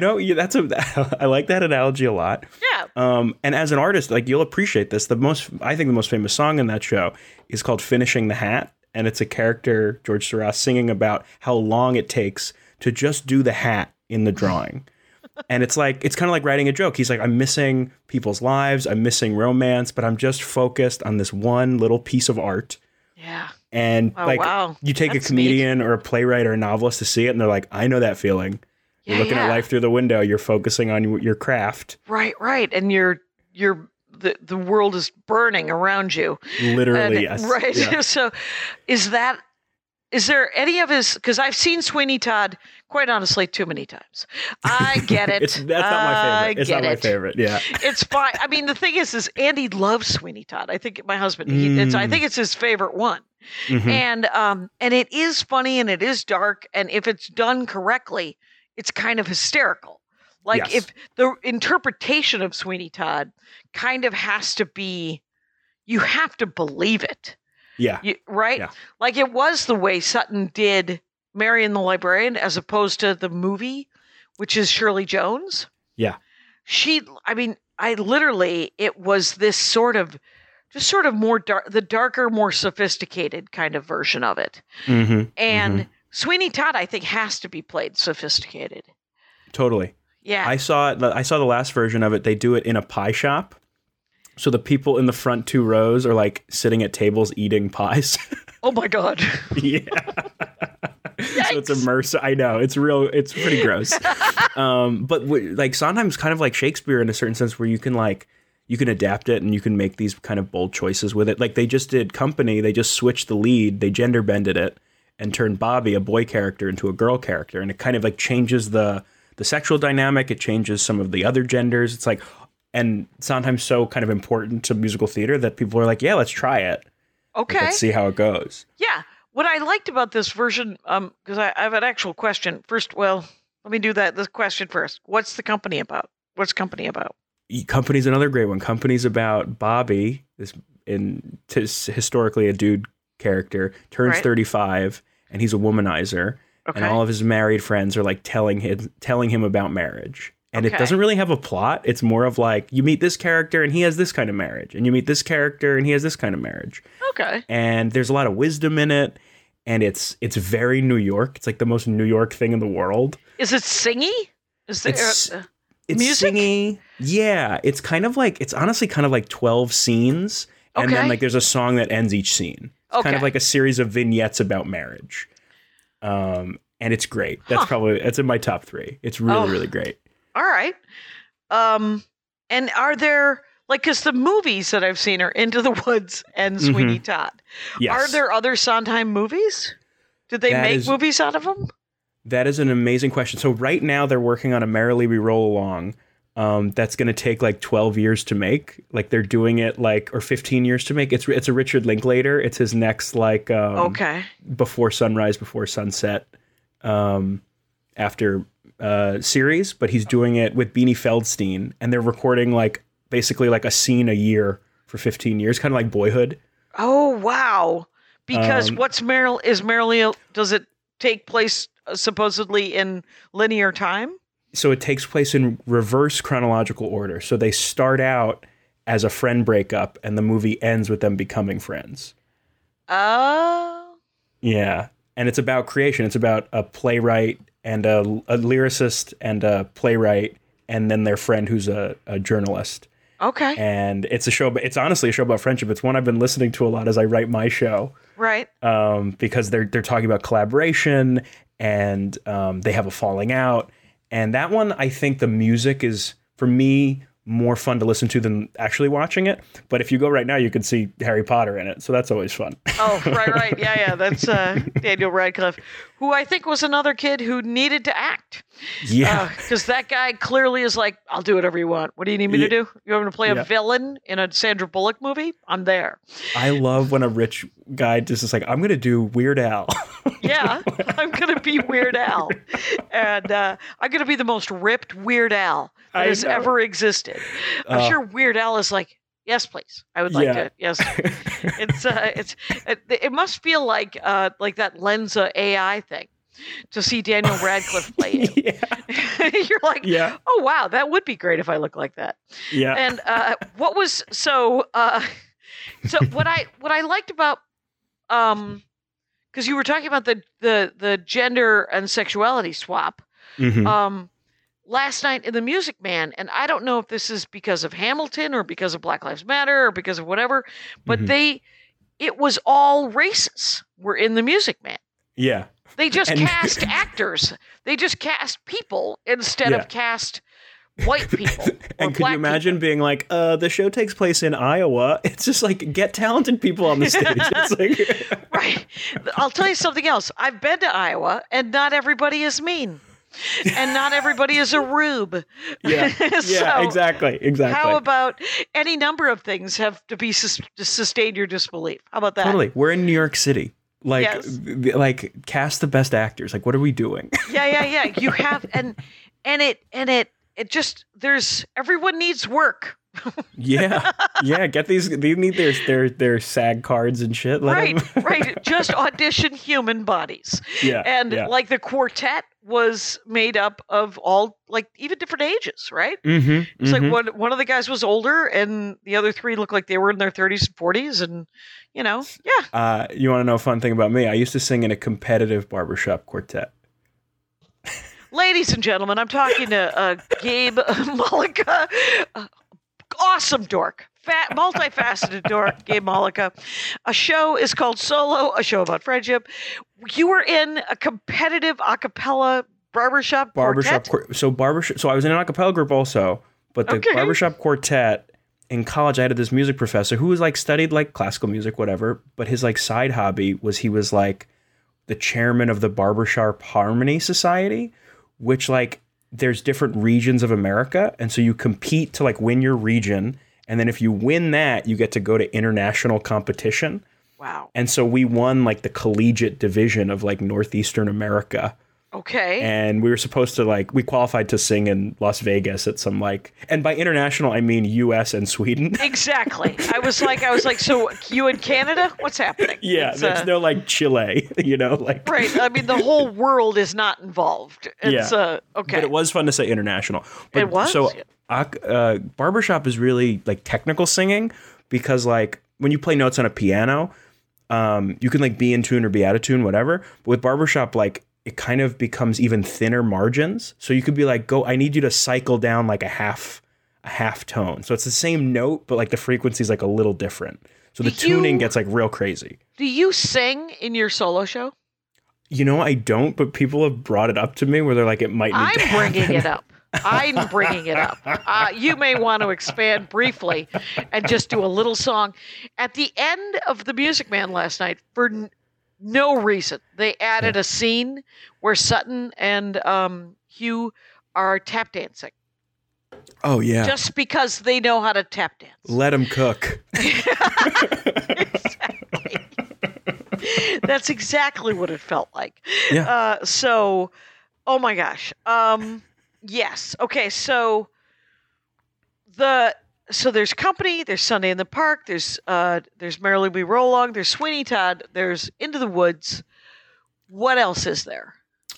I like that analogy a lot. Yeah. And as an artist, like you'll appreciate this. I think the most famous song in that show is called "Finishing the Hat," and it's a character, George Seurat, singing about how long it takes to just do the hat in the drawing. And it's kind of like writing a joke. He's like, I'm missing people's lives, I'm missing romance, but I'm just focused on this one little piece of art. Yeah. And Oh, wow. you take That's a comedian or a playwright or a novelist to see it, and they're like, I know that feeling. You're Yeah, looking at yeah. life through the window. You're focusing on your craft. Right. And the world is burning around you. Literally, And- yes. Right. Yeah. So is there any of his, because I've seen Sweeney Todd, quite honestly, too many times. I get it. That's not my favorite. It's not my favorite. Yeah. It's fine. I mean, the thing is Andy loves Sweeney Todd. I think my husband, I think it's his favorite one. Mhm. And it is funny and it is dark. And if it's done correctly, it's kind of hysterical. Like Yes. if the interpretation of Sweeney Todd kind of has to be, you have to believe it. Yeah. Right? Yeah. Like it was the way Sutton did Marion the Librarian as opposed to the movie, which is Shirley Jones. Yeah. It was this sort of more the darker, more sophisticated kind of version of it. Mm-hmm. And Sweeney Todd, I think, has to be played sophisticated. Totally. Yeah. I saw the last version of it. They do it in a pie shop. So the people in the front two rows are like sitting at tables eating pies. Oh my God. Yeah. So it's immersive. I know it's pretty gross. But like Sondheim's kind of like Shakespeare in a certain sense where you can adapt it and you can make these kind of bold choices with it. Like they just did Company. They just switched the lead. They gender bended it and turned Bobby, a boy character, into a girl character. And it kind of like changes the sexual dynamic. It changes some of the other genders. It's like, and Sondheim's so kind of important to musical theater that people are like, yeah, let's try it. Okay. Let's see how it goes. Yeah. What I liked about this version, because I have an actual question. First, well, let me do this question first. What's the Company about? What's Company about? Company's another great one. Company's about Bobby, historically a dude character, turns Right. 35, and he's a womanizer. Okay. and all of his married friends are like telling him about marriage. And Okay. it doesn't really have a plot. It's more of like, you meet this character and he has this kind of marriage, and you meet this character and he has this kind of marriage. Okay. And there's a lot of wisdom in it, and it's very New York. It's like the most New York thing in the world. Is it singy? Is there It's music? singy. Yeah, it's honestly kind of like 12 scenes, and then Okay. like there's a song that ends each scene. It's kind of Okay. like a series of vignettes about marriage. And it's great. That's in my top 3. It's really, Oh. really great. All right. And are there, like, because the movies that I've seen are Into the Woods and Sweeney Todd. Yes. Are there other Sondheim movies? Did they That make is- movies out of them? That is an amazing question. So right now they're working on a Merrily We Roll Along. That's going to take like 12 years to make. Like they're doing it or 15 years to make. It's a Richard Linklater. It's his next Okay. Before Sunrise, Before Sunset, after series, but he's doing it with Beanie Feldstein, and they're recording like basically like a scene a year for 15 years, kind of like Boyhood. Oh, wow. Because does it take place supposedly in linear time? So it takes place in reverse chronological order. So they start out as a friend breakup, and the movie ends with them becoming friends. Oh. Yeah. And it's about creation. It's about a playwright and a lyricist and a playwright, and then their friend who's a journalist. Okay. And it's a show, but it's honestly a show about friendship. It's one I've been listening to a lot as I write my show. Right. Because they're talking about collaboration, and they have a falling out. And that one, I think the music is, for me, more fun to listen to than actually watching it. But if you go right now, you can see Harry Potter in it. So that's always fun. Oh, right. Yeah. That's Daniel Radcliffe, who I think was another kid who needed to act. Yeah. Because that guy clearly is like, I'll do whatever you want. What do you need me to do? You want me to play a villain in a Sandra Bullock movie? I'm there. I love when a rich guy just is like, I'm going to do Weird Al. Yeah, I'm going to be Weird Al. And I'm going to be the most ripped Weird Al that has ever existed. I'm sure Weird Al is like, yes, please. I would like to. Yes. It must feel like that Lenza AI thing to see Daniel Radcliffe play you. You're like, oh, wow, that would be great if I look like that. Yeah. And so what I liked about, because you were talking about the gender and sexuality swap, last night in The Music Man, and I don't know if this is because of Hamilton or because of Black Lives Matter or because of whatever, but it was all races were in The Music Man. Yeah. They just cast actors. They just cast people instead of cast white people. And could you imagine being like, the show takes place in Iowa? It's just like, get talented people on the stage. It's like right. I'll tell you something else. I've been to Iowa, and not everybody is mean. And not everybody is a rube. Yeah, So, exactly. How about any number of things have to be sustain your disbelief? How about that? Totally. We're in New York City. Like, Yes. Cast the best actors. Like, what are we doing? Yeah. You have, and it just, everyone needs work. Yeah. Get these. They need their SAG cards and shit. Right. Just audition human bodies. Yeah. And like the quartet was made up of all, like, even different ages, right? It's like one of the guys was older, and the other three looked like they were in their 30s and 40s, and you know, yeah. You want to know a fun thing about me? I used to sing in a competitive barbershop quartet. Ladies and gentlemen, I'm talking to Gabe Malika. Awesome dork. Multifaceted dork, Gabe Malika. A show is called Solo, a show about friendship. You were in a competitive a cappella barbershop quartet? So I was in an a cappella group also, but the barbershop quartet in college, I had this music professor who was like studied like classical music, whatever, but his like side hobby was he was like the chairman of the Barbershop Harmony Society, which like there's different regions of America. And so you compete to like win your region. And then if you win that, you get to go to international competition. Wow. And so we won like the collegiate division of like Northeastern America. Okay. And we were supposed to we qualified to sing in Las Vegas at some and by international I mean US and Sweden. Exactly. I was like, so you in Canada? What's happening? Yeah, there's no Chile, Right. I mean, the whole world is not involved. It's okay. But it was fun to say international. But, it was. So barbershop is really technical singing because when you play notes on a piano, you can be in tune or be out of tune, whatever. But with barbershop, it kind of becomes even thinner margins. So you could be I need you to cycle down a half tone. So it's the same note, but the frequency is a little different. So the tuning gets real crazy. Do you sing in your solo show? I don't, but people have brought it up to me where they're it might need to happen. I'm bringing it up. You may want to expand briefly and just do a little song. At the end of The Music Man last night, for no reason, they added a scene where Sutton and Hugh are tap dancing. Oh, yeah. Just because they know how to tap dance. Let them cook. Exactly. That's exactly what it felt like. Yeah. So, oh my gosh. Yes. Okay. So there's Company, there's Sunday in the Park, there's Merrily We Roll Along, there's Sweeney Todd, there's Into the Woods. What else is there?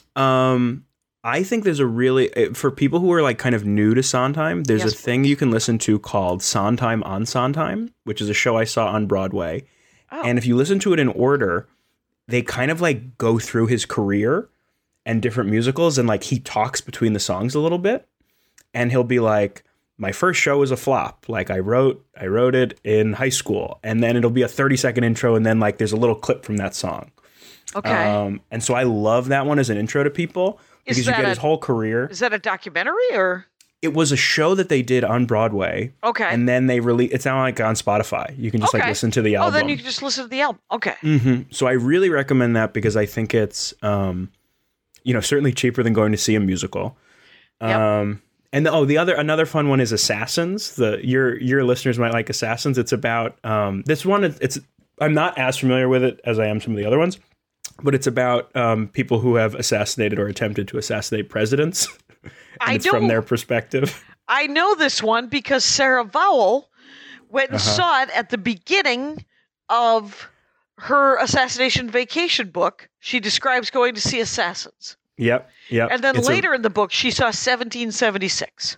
I think there's for people who are kind of new to Sondheim, there's a thing you can listen to called Sondheim on Sondheim, which is a show I saw on Broadway. Oh. And if you listen to it in order, they kind of go through his career and different musicals, and he talks between the songs a little bit, and he'll be my first show was a flop. I wrote it in high school, and then it'll be a 30-second intro, and then there's a little clip from that song. Okay. And so I love that one as an intro to people because you get his whole career. Is that a documentary or? It was a show that they did on Broadway. Okay. And then they released. It's now on Spotify. You can just listen to the album. Oh, then you can just listen to the album. Okay. Mm-hmm. So I really recommend that because I think it's, certainly cheaper than going to see a musical. Yep. And another fun one is Assassins. Your listeners might like Assassins. It's about this one. I'm not as familiar with it as I am some of the other ones, but it's about people who have assassinated or attempted to assassinate presidents. And it's from their perspective. I know this one because Sarah Vowell went and saw it at the beginning of her assassination vacation book. She describes going to see Assassins. Yep. And then later in the book, she saw 1776.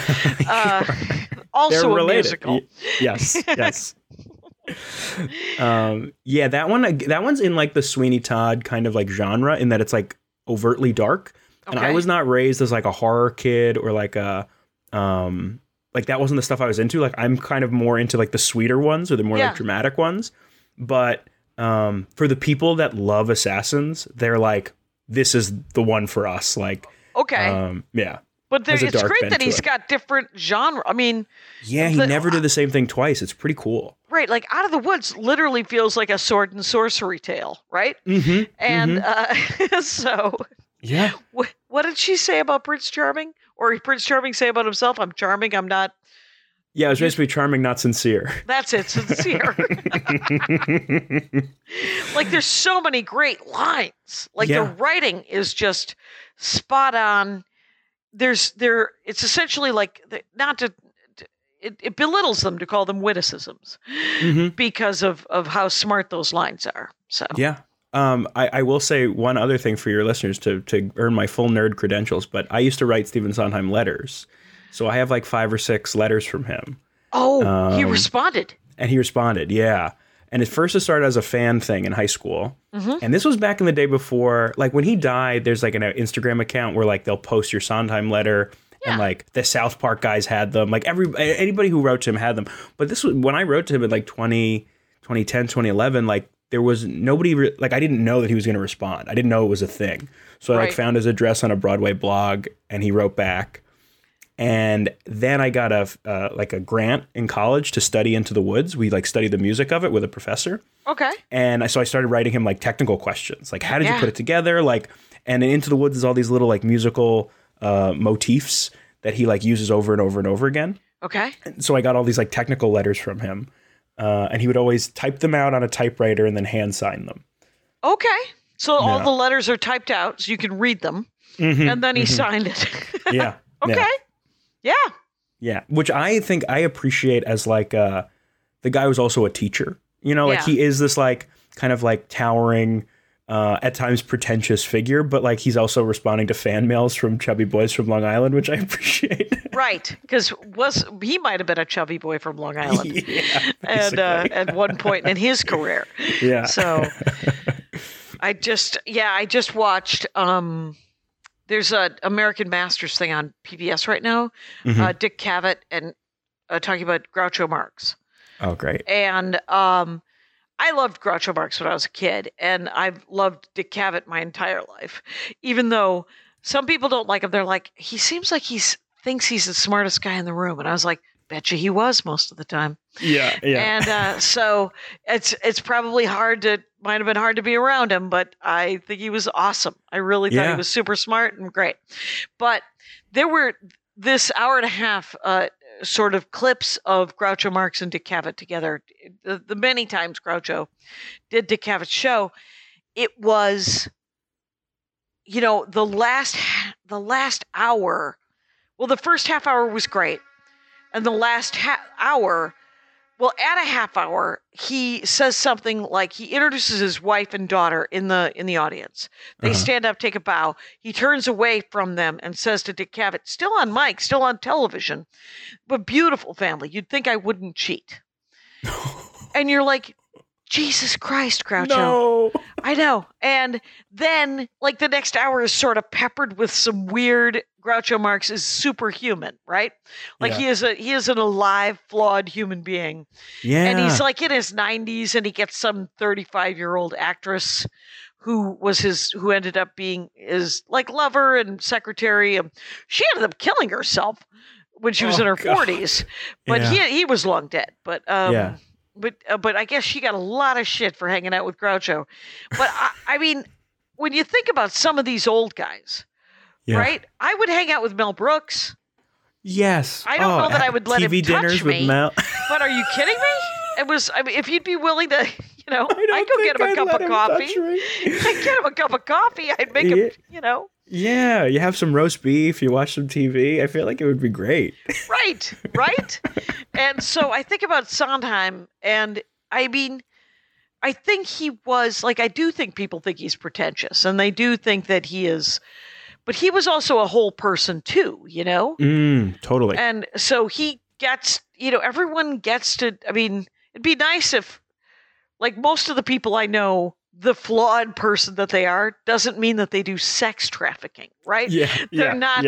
Also a musical. Yes. That one's in the Sweeney Todd kind of genre in that it's overtly dark. And I was not raised as a horror kid or that wasn't the stuff I was into. I'm kind of more into the sweeter ones or the more dramatic ones. But for the people that love Assassins, they're this is the one for us. Yeah. But it's great that he's got different genre. I mean, yeah, he never did the same thing twice. It's pretty cool. Right. Out of the Woods literally feels like a sword and sorcery tale. Right. Mm-hmm. And so. Yeah. What did she say about Prince Charming? Or Prince Charming say about himself? I'm charming. I'm not. Yeah, it was basically charming, not sincere. That's it. Sincere. There's so many great lines. The writing is just spot on. It's essentially it belittles them to call them witticisms because of how smart those lines are. So yeah. I will say one other thing for your listeners to earn my full nerd credentials, but I used to write Stephen Sondheim letters. So I have 5 or 6 letters from him. Oh, he responded. And he responded, yeah. And at first it started as a fan thing in high school. Mm-hmm. And this was back in the day before, when he died, there's an Instagram account where they'll post your Sondheim letter. Yeah. And the South Park guys had them. Anybody who wrote to him had them. But this was when I wrote to him in 2010, 2011, there was nobody, I didn't know that he was going to respond. I didn't know it was a thing. So I found his address on a Broadway blog and he wrote back. And then I got a grant in college to study Into the Woods. We studied the music of it with a professor. Okay. And so I started writing him technical questions. How did you put it together? And in Into the Woods is all these little musical motifs that he uses over and over and over again. Okay. And so I got all these technical letters from him. And he would always type them out on a typewriter and then hand sign them. Okay. So all the letters are typed out so you can read them. and then he signed it. Yeah. Okay. Yeah. Yeah. Which I think I appreciate as like the guy was also a teacher. You know, like he is this like kind of like towering, at times pretentious figure, but like he's also responding to fan mails from chubby boys from Long Island, which I appreciate. Right, because he might have been a chubby boy from Long Island, Yeah, and at one point in his career. Yeah. So I just watched. There's a American Masters thing on PBS right now. Dick Cavett and talking about Groucho Marx. Oh, great. And I loved Groucho Marx when I was a kid, and I've loved Dick Cavett my entire life. Even though some people don't like him, they're like, he seems like thinks he's the smartest guy in the room. And I was like, betcha he was most of the time. Yeah. And so it's probably might have been hard to be around him, but I think he was awesome. I really thought he was super smart and great. But there were this hour and a half sort of clips of Groucho Marx and Dick Cavett together. The many times Groucho did Dick Cavett's show, it was, the last hour. Well, the first half hour was great, and the last hour. Well, at a half hour, he says something like he introduces his wife and daughter in the audience. They stand up, take a bow. He turns away from them and says to Dick Cavett, still on mic, still on television, but beautiful family. You'd think I wouldn't cheat. And you're like, Jesus Christ, Groucho. No. I know. And then, like, the next hour is sort of peppered with some weird. Groucho Marx is superhuman, right? Like he is an alive, flawed human being. Yeah. And he's like in his 90s, and he gets some 35-year-old actress who ended up being his like lover and secretary. She ended up killing herself when she was in her 40s, but he was long dead. But But I guess she got a lot of shit for hanging out with Groucho. But I mean, when you think about some of these old guys, right? I would hang out with Mel Brooks. Yes. I don't know that I would let TV him touch dinners me. With Mel. But are you kidding me? If you'd be willing to, I'd go get him a cup of coffee. I'd get him a cup of coffee. I'd make him, Yeah, you have some roast beef, you watch some TV. I feel like it would be great. Right. And so I think about Sondheim, and I mean, I think he was, like, I do think people think he's pretentious, and they do think that he is, but he was also a whole person too, Totally. And so he gets, everyone gets to, I mean, it'd be nice if, like, most of the people I know, the flawed person that they are doesn't mean that they do sex trafficking, right? They're not,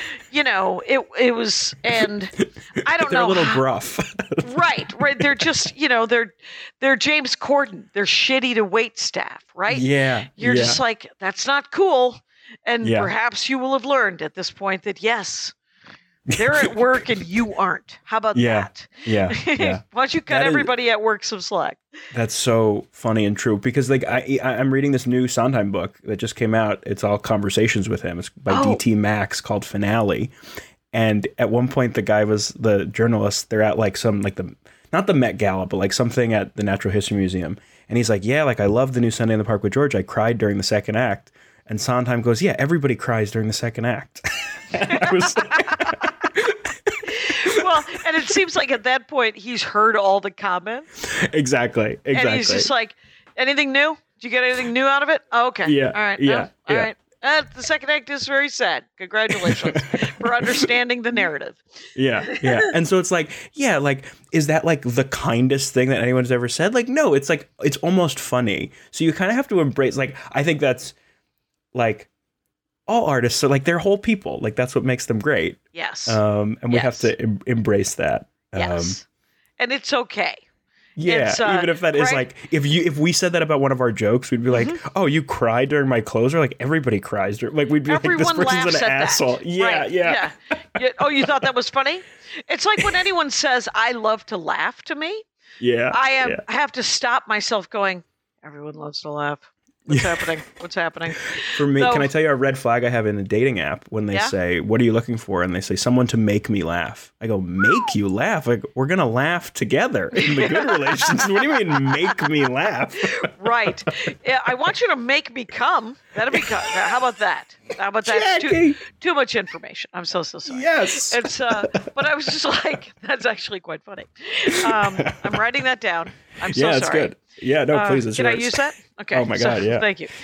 it was, and I don't know. They're a little gruff. Right. They're just, they're James Corden. They're shitty to wait staff, right? Yeah. You're just like, that's not cool. And perhaps you will have learned at this point that, yes, they're at work and you aren't. How about that? Yeah. Why don't you cut everybody at work some slack? That's so funny and true, because like I'm reading this new Sondheim book that just came out. It's all conversations with him. It's by D.T. Max, called Finale. And at one point, the journalist, they're at like some, like not the Met Gala, but like something at the Natural History Museum. And he's like, yeah, like I love the new Sunday in the Park with George. I cried during the second act. And Sondheim goes, yeah, everybody cries during the second act. I was Well, and it seems like at that point he's heard all the comments. Exactly. And he's just like, anything new? Did you get anything new out of it? Oh, okay. Yeah. All right. Yeah. All right. The second act is very sad. Congratulations for understanding the narrative. Yeah. And so it's like, is that like the kindest thing that anyone's ever said? Like, no, it's like, it's almost funny. So you kind of have to embrace, like, I think that's like all artists are like, they're whole people. Like, that's what makes them great. Yes. And we have to embrace that. Yes. And it's okay. Yeah, even if that is like, if we said that about one of our jokes, we'd be like, "Oh, you cried during my closer?" Like everybody cries during. Like we'd be Everyone like, "This person's an asshole." That. Yeah. Oh, you thought that was funny? It's like when anyone says, "I love to laugh" to me. Yeah. I have to stop myself going. Everyone loves to laugh. What's happening? What's happening? For me, So- can I tell you a red flag I have in a dating app when they Yeah? say, "What are you looking for?" and they say, "Someone to make me laugh." I go, "Make you laugh? Like we're gonna laugh together in the good relations? What do you mean, make me laugh?" Right. Yeah, I want you to make me come. That'd be. How about that? How about that? Jackie! Too much information. I'm so sorry. Yes. It's but I was just like, that's actually quite funny. I'm writing that down. I'm so Yeah, it's sorry. good. Yeah, no, please. It's Can I yours. use that? Okay. Oh my God, yeah. Thank you.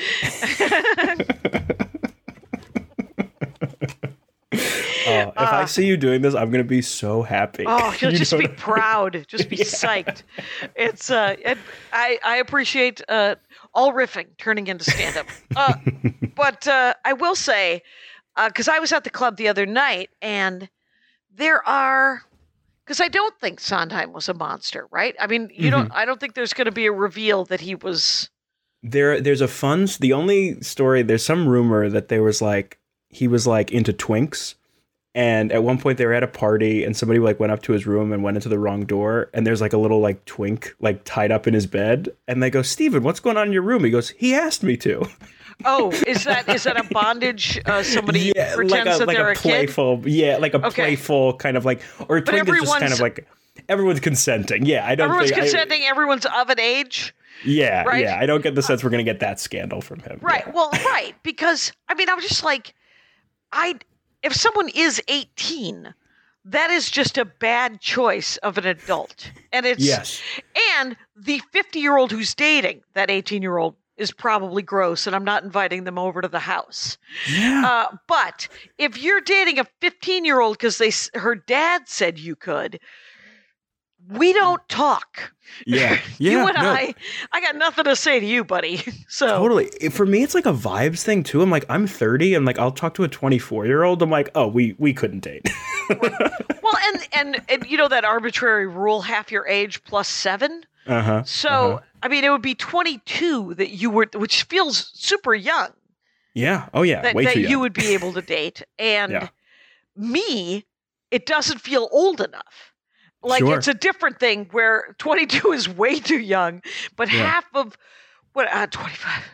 If I see you doing this, I'm gonna be so happy. Oh, you'll You just be don't- proud. Just be psyched. It's I appreciate all riffing turning into stand up. But I will say, because I was at the club the other night, and there are, because I don't think Sondheim was a monster, right? I mean, I don't think there's going to be a reveal that he was. There's a fun. The only story. There's some rumor that there was like he was like into twinks. And at one point they were at a party and somebody like went up to his room and went into the wrong door. And there's like a little like twink like tied up in his bed. And they go, "Steven, what's going on in your room?" He goes, "He asked me to." Oh, is that a bondage? Somebody pretends that they're a playful, kid. Yeah, like a Okay. playful kind of like, or a twink is just kind everyone's- of like everyone's consenting. Yeah, I don't. Everyone's think consenting. Everyone's of an age. Yeah, right? yeah. I don't get the sense we're gonna get that scandal from him. Right. Yeah. Well, right. Because I mean, I'm just like, if someone is 18, that is just a bad choice of an adult. And it's Yes. and the 50-year-old who's dating that 18-year-old is probably gross, and I'm not inviting them over to the house. Yeah. But if you're dating a 15-year-old because her dad said you could, we don't talk. Yeah. Yeah. You and no. I got nothing to say to you, buddy. So Totally. For me, it's like a vibes thing too. I'm like, I'm 30 and like I'll talk to a 24-year-old. I'm like, oh, we couldn't date. well, and you know that arbitrary rule, half your age plus 7. Uh-huh. So I mean, it would be 22 that you were, which feels super young. Yeah. Oh yeah. That, Way too young. you would be able to date, and Yeah. me, it doesn't feel old enough. Like Sure. it's a different thing where 22 is way too young, but Yeah. half of 25,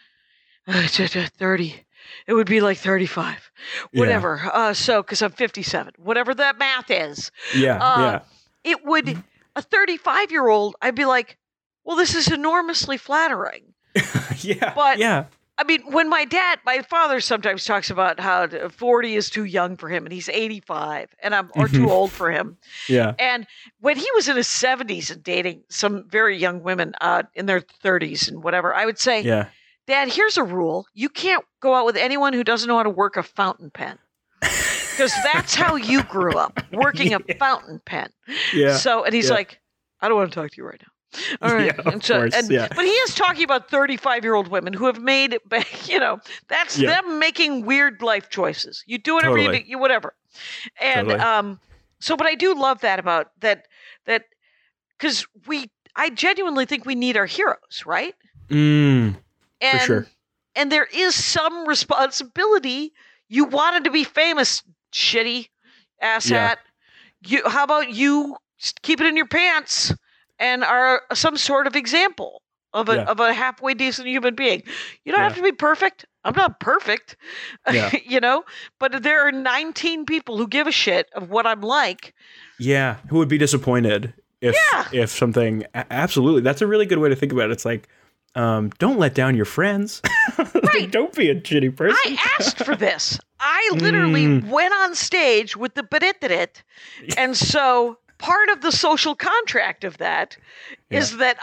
30, it would be like 35, Yeah. whatever. So because I'm 57, whatever that math is, Yeah. Yeah. it would a 35-year-old. I'd be like, well, this is enormously flattering. Yeah. but- yeah. I mean, when my father sometimes talks about how 40 is too young for him and he's 85 and or too old for him. Yeah. And when he was in his 70s and dating some very young women in their 30s and whatever, I would say, Yeah. Dad, here's a rule. You can't go out with anyone who doesn't know how to work a fountain pen. Because that's how you grew up, working a fountain pen. Yeah. So, and he's Yeah. like, I don't want to talk to you right now. All right. Yeah, of and so, course, yeah. But he is talking about 35-year-old women who have made, that's Yeah. them making weird life choices. You do whatever Totally. you whatever. And Totally. so, but I do love that about that, because I genuinely think we need our heroes, right? Mm, And, sure. And there is some responsibility. You wanted to be famous, shitty asshat. Yeah. How about you keep it in your pants and are some sort of example of Yeah. a halfway decent human being. You don't Yeah. have to be perfect. I'm not perfect, Yeah. but there are 19 people who give a shit of what I'm like. Yeah. Who would be disappointed if something? Absolutely. That's a really good way to think about it. It's like, don't let down your friends. Right. Don't be a shitty person. I asked for this. I literally went on stage with the Berit, and so part of the social contract of that is that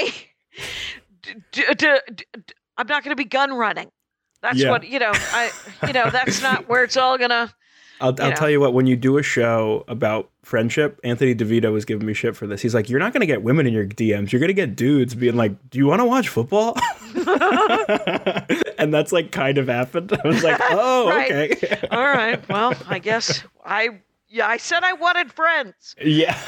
I'm not going to be gun running. That's Yeah. what that's not where it's all gonna. I'll know. tell you what, when you do a show about friendship, Anthony DeVito was giving me shit for this. He's like, you're not going to get women in your DMs. You're going to get dudes being like, do you want to watch football? And that's like kind of happened. I was like, oh, Right. okay. All right. Well, I guess I said I wanted friends. Yeah.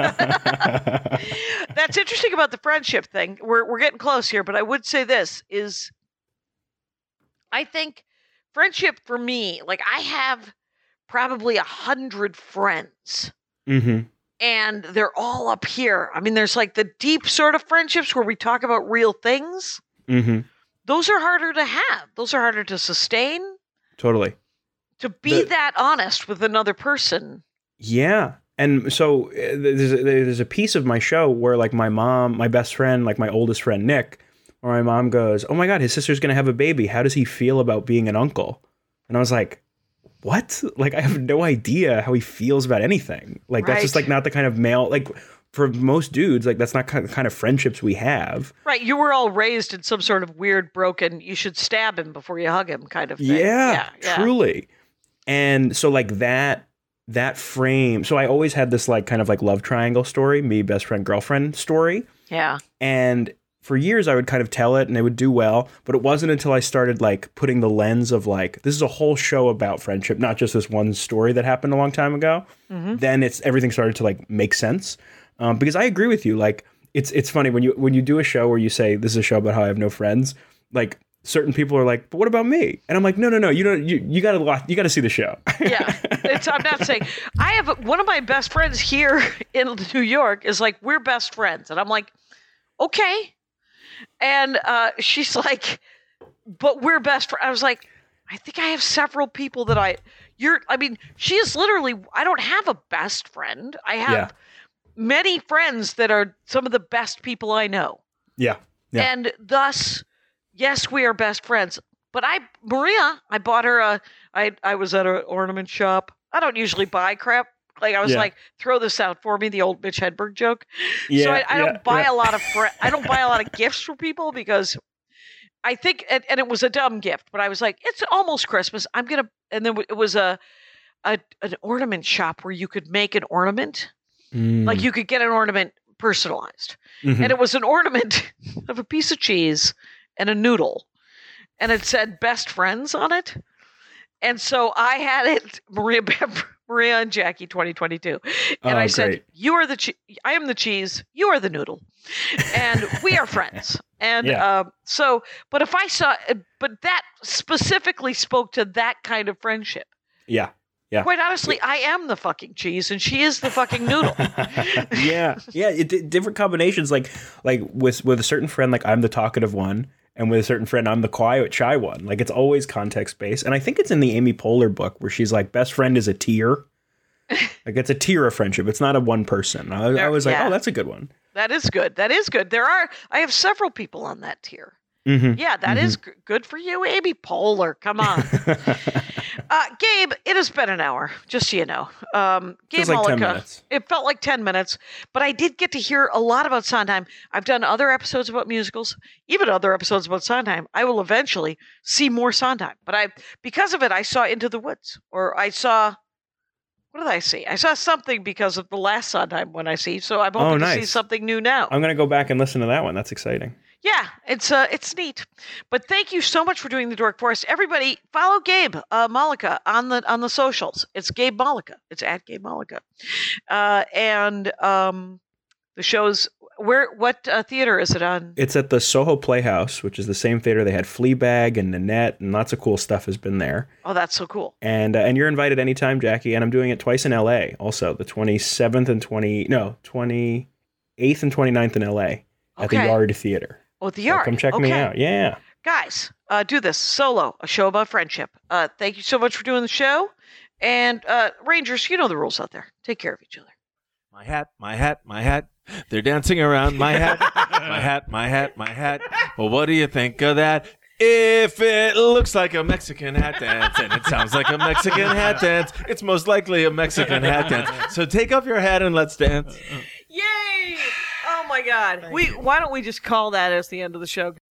That's interesting about the friendship thing. We're getting close here, but I would say this is, I think friendship for me, like I have probably 100 friends, Mm-hmm. and they're all up here. I mean, there's like the deep sort of friendships where we talk about real things. Mm-hmm. those are harder to have. Those are harder to sustain. Totally. To be that honest with another person. Yeah. And so there's a piece of my show where like my mom, my best friend, like my oldest friend, Nick, where my mom goes, oh my God, his sister's going to have a baby. How does he feel about being an uncle? And I was like, what? Like, I have no idea how he feels about anything. Like, that's just like not the kind of male, like for most dudes, like that's not the kind of friendships we have. Right. You were all raised in some sort of weird, broken, you should stab him before you hug him kind of thing. Yeah. Truly. And so like that frame, so I always had this like kind of like love triangle story, me, best friend, girlfriend story. Yeah. And for years I would kind of tell it and it would do well, but it wasn't until I started like putting the lens of like, this is a whole show about friendship, not just this one story that happened a long time ago. Mm-hmm. Then everything started to like make sense. Because I agree with you. Like it's funny when you do a show where you say this is a show about how I have no friends, like certain people are like, but what about me? And I'm like, no, you gotta see the show. Yeah. I'm not saying I have one of my best friends here in New York is like, we're best friends. And I'm like, okay. And she's like, but we're best friends. I was like, I think I have several people that she is literally, I don't have a best friend. I have many friends that are some of the best people I know. Yeah. And thus, yes, we are best friends. But Maria, I bought her I was at an ornament shop. I don't usually buy crap. Like I was like, throw this out for me, the old Mitch Hedberg joke. Yeah, so I don't buy a lot of I don't buy a lot of gifts for people because I think, and it was a dumb gift, but I was like, it's almost Christmas. And then it was an ornament shop where you could make an ornament. Like you could get an ornament personalized. Mm-hmm. And it was an ornament of a piece of cheese and a noodle. And it said best friends on it. And so I had it, Maria and Jackie 2022. And I said, you are I am the cheese, you are the noodle. And we are friends. And but if I saw, but that specifically spoke to that kind of friendship. Yeah. Yeah. Quite honestly, I am the fucking cheese and she is the fucking noodle. Yeah. Different combinations. Like with a certain friend, like I'm the talkative one. And with a certain friend, I'm the quiet, shy one. Like it's always context based. And I think it's in the Amy Poehler book where she's like, best friend is a tier. Like it's a tier of friendship. It's not a one person. I was like, oh, that's a good one. That is good. I have several people on that tier. Mm-hmm. Yeah, that is good for you, Amy Poehler. Come on. Gabe, it has been an hour, just so you know. Gabe like 10 minutes. It felt like 10 minutes, but I did get to hear a lot about Sondheim. I've done other episodes about musicals, even other episodes about Sondheim. I will eventually see more Sondheim, but because of it, I saw Into the Woods, or I saw, what did I see? I saw something because of the last Sondheim one I see, so I'm hoping to see something new now. I'm going to go back and listen to that one. That's exciting. Yeah, it's neat. But thank you so much for doing the Dork Forest. Everybody, follow Gabe Malika on the socials. It's Gabe Malika. It's at Gabe Malika. And the show's what theater is it on? It's at the Soho Playhouse, which is the same theater they had Fleabag and Nanette, and lots of cool stuff has been there. Oh, that's so cool. And you're invited anytime, Jackie. And I'm doing it twice in LA, also the 27th and 28th and 29th in LA at the Yard Theater. Oh, the Yard. Come check me out. Yeah. Guys, do this. Solo, a show about friendship. Thank you so much for doing the show. And Rangers, you know the rules out there. Take care of each other. My hat, my hat, my hat. They're dancing around my hat. My hat, my hat, my hat. Well, what do you think of that? If it looks like a Mexican hat dance and it sounds like a Mexican hat dance, it's most likely a Mexican hat dance. So take off your hat and let's dance. Yay! Oh my God. Why don't we just call that as the end of the show?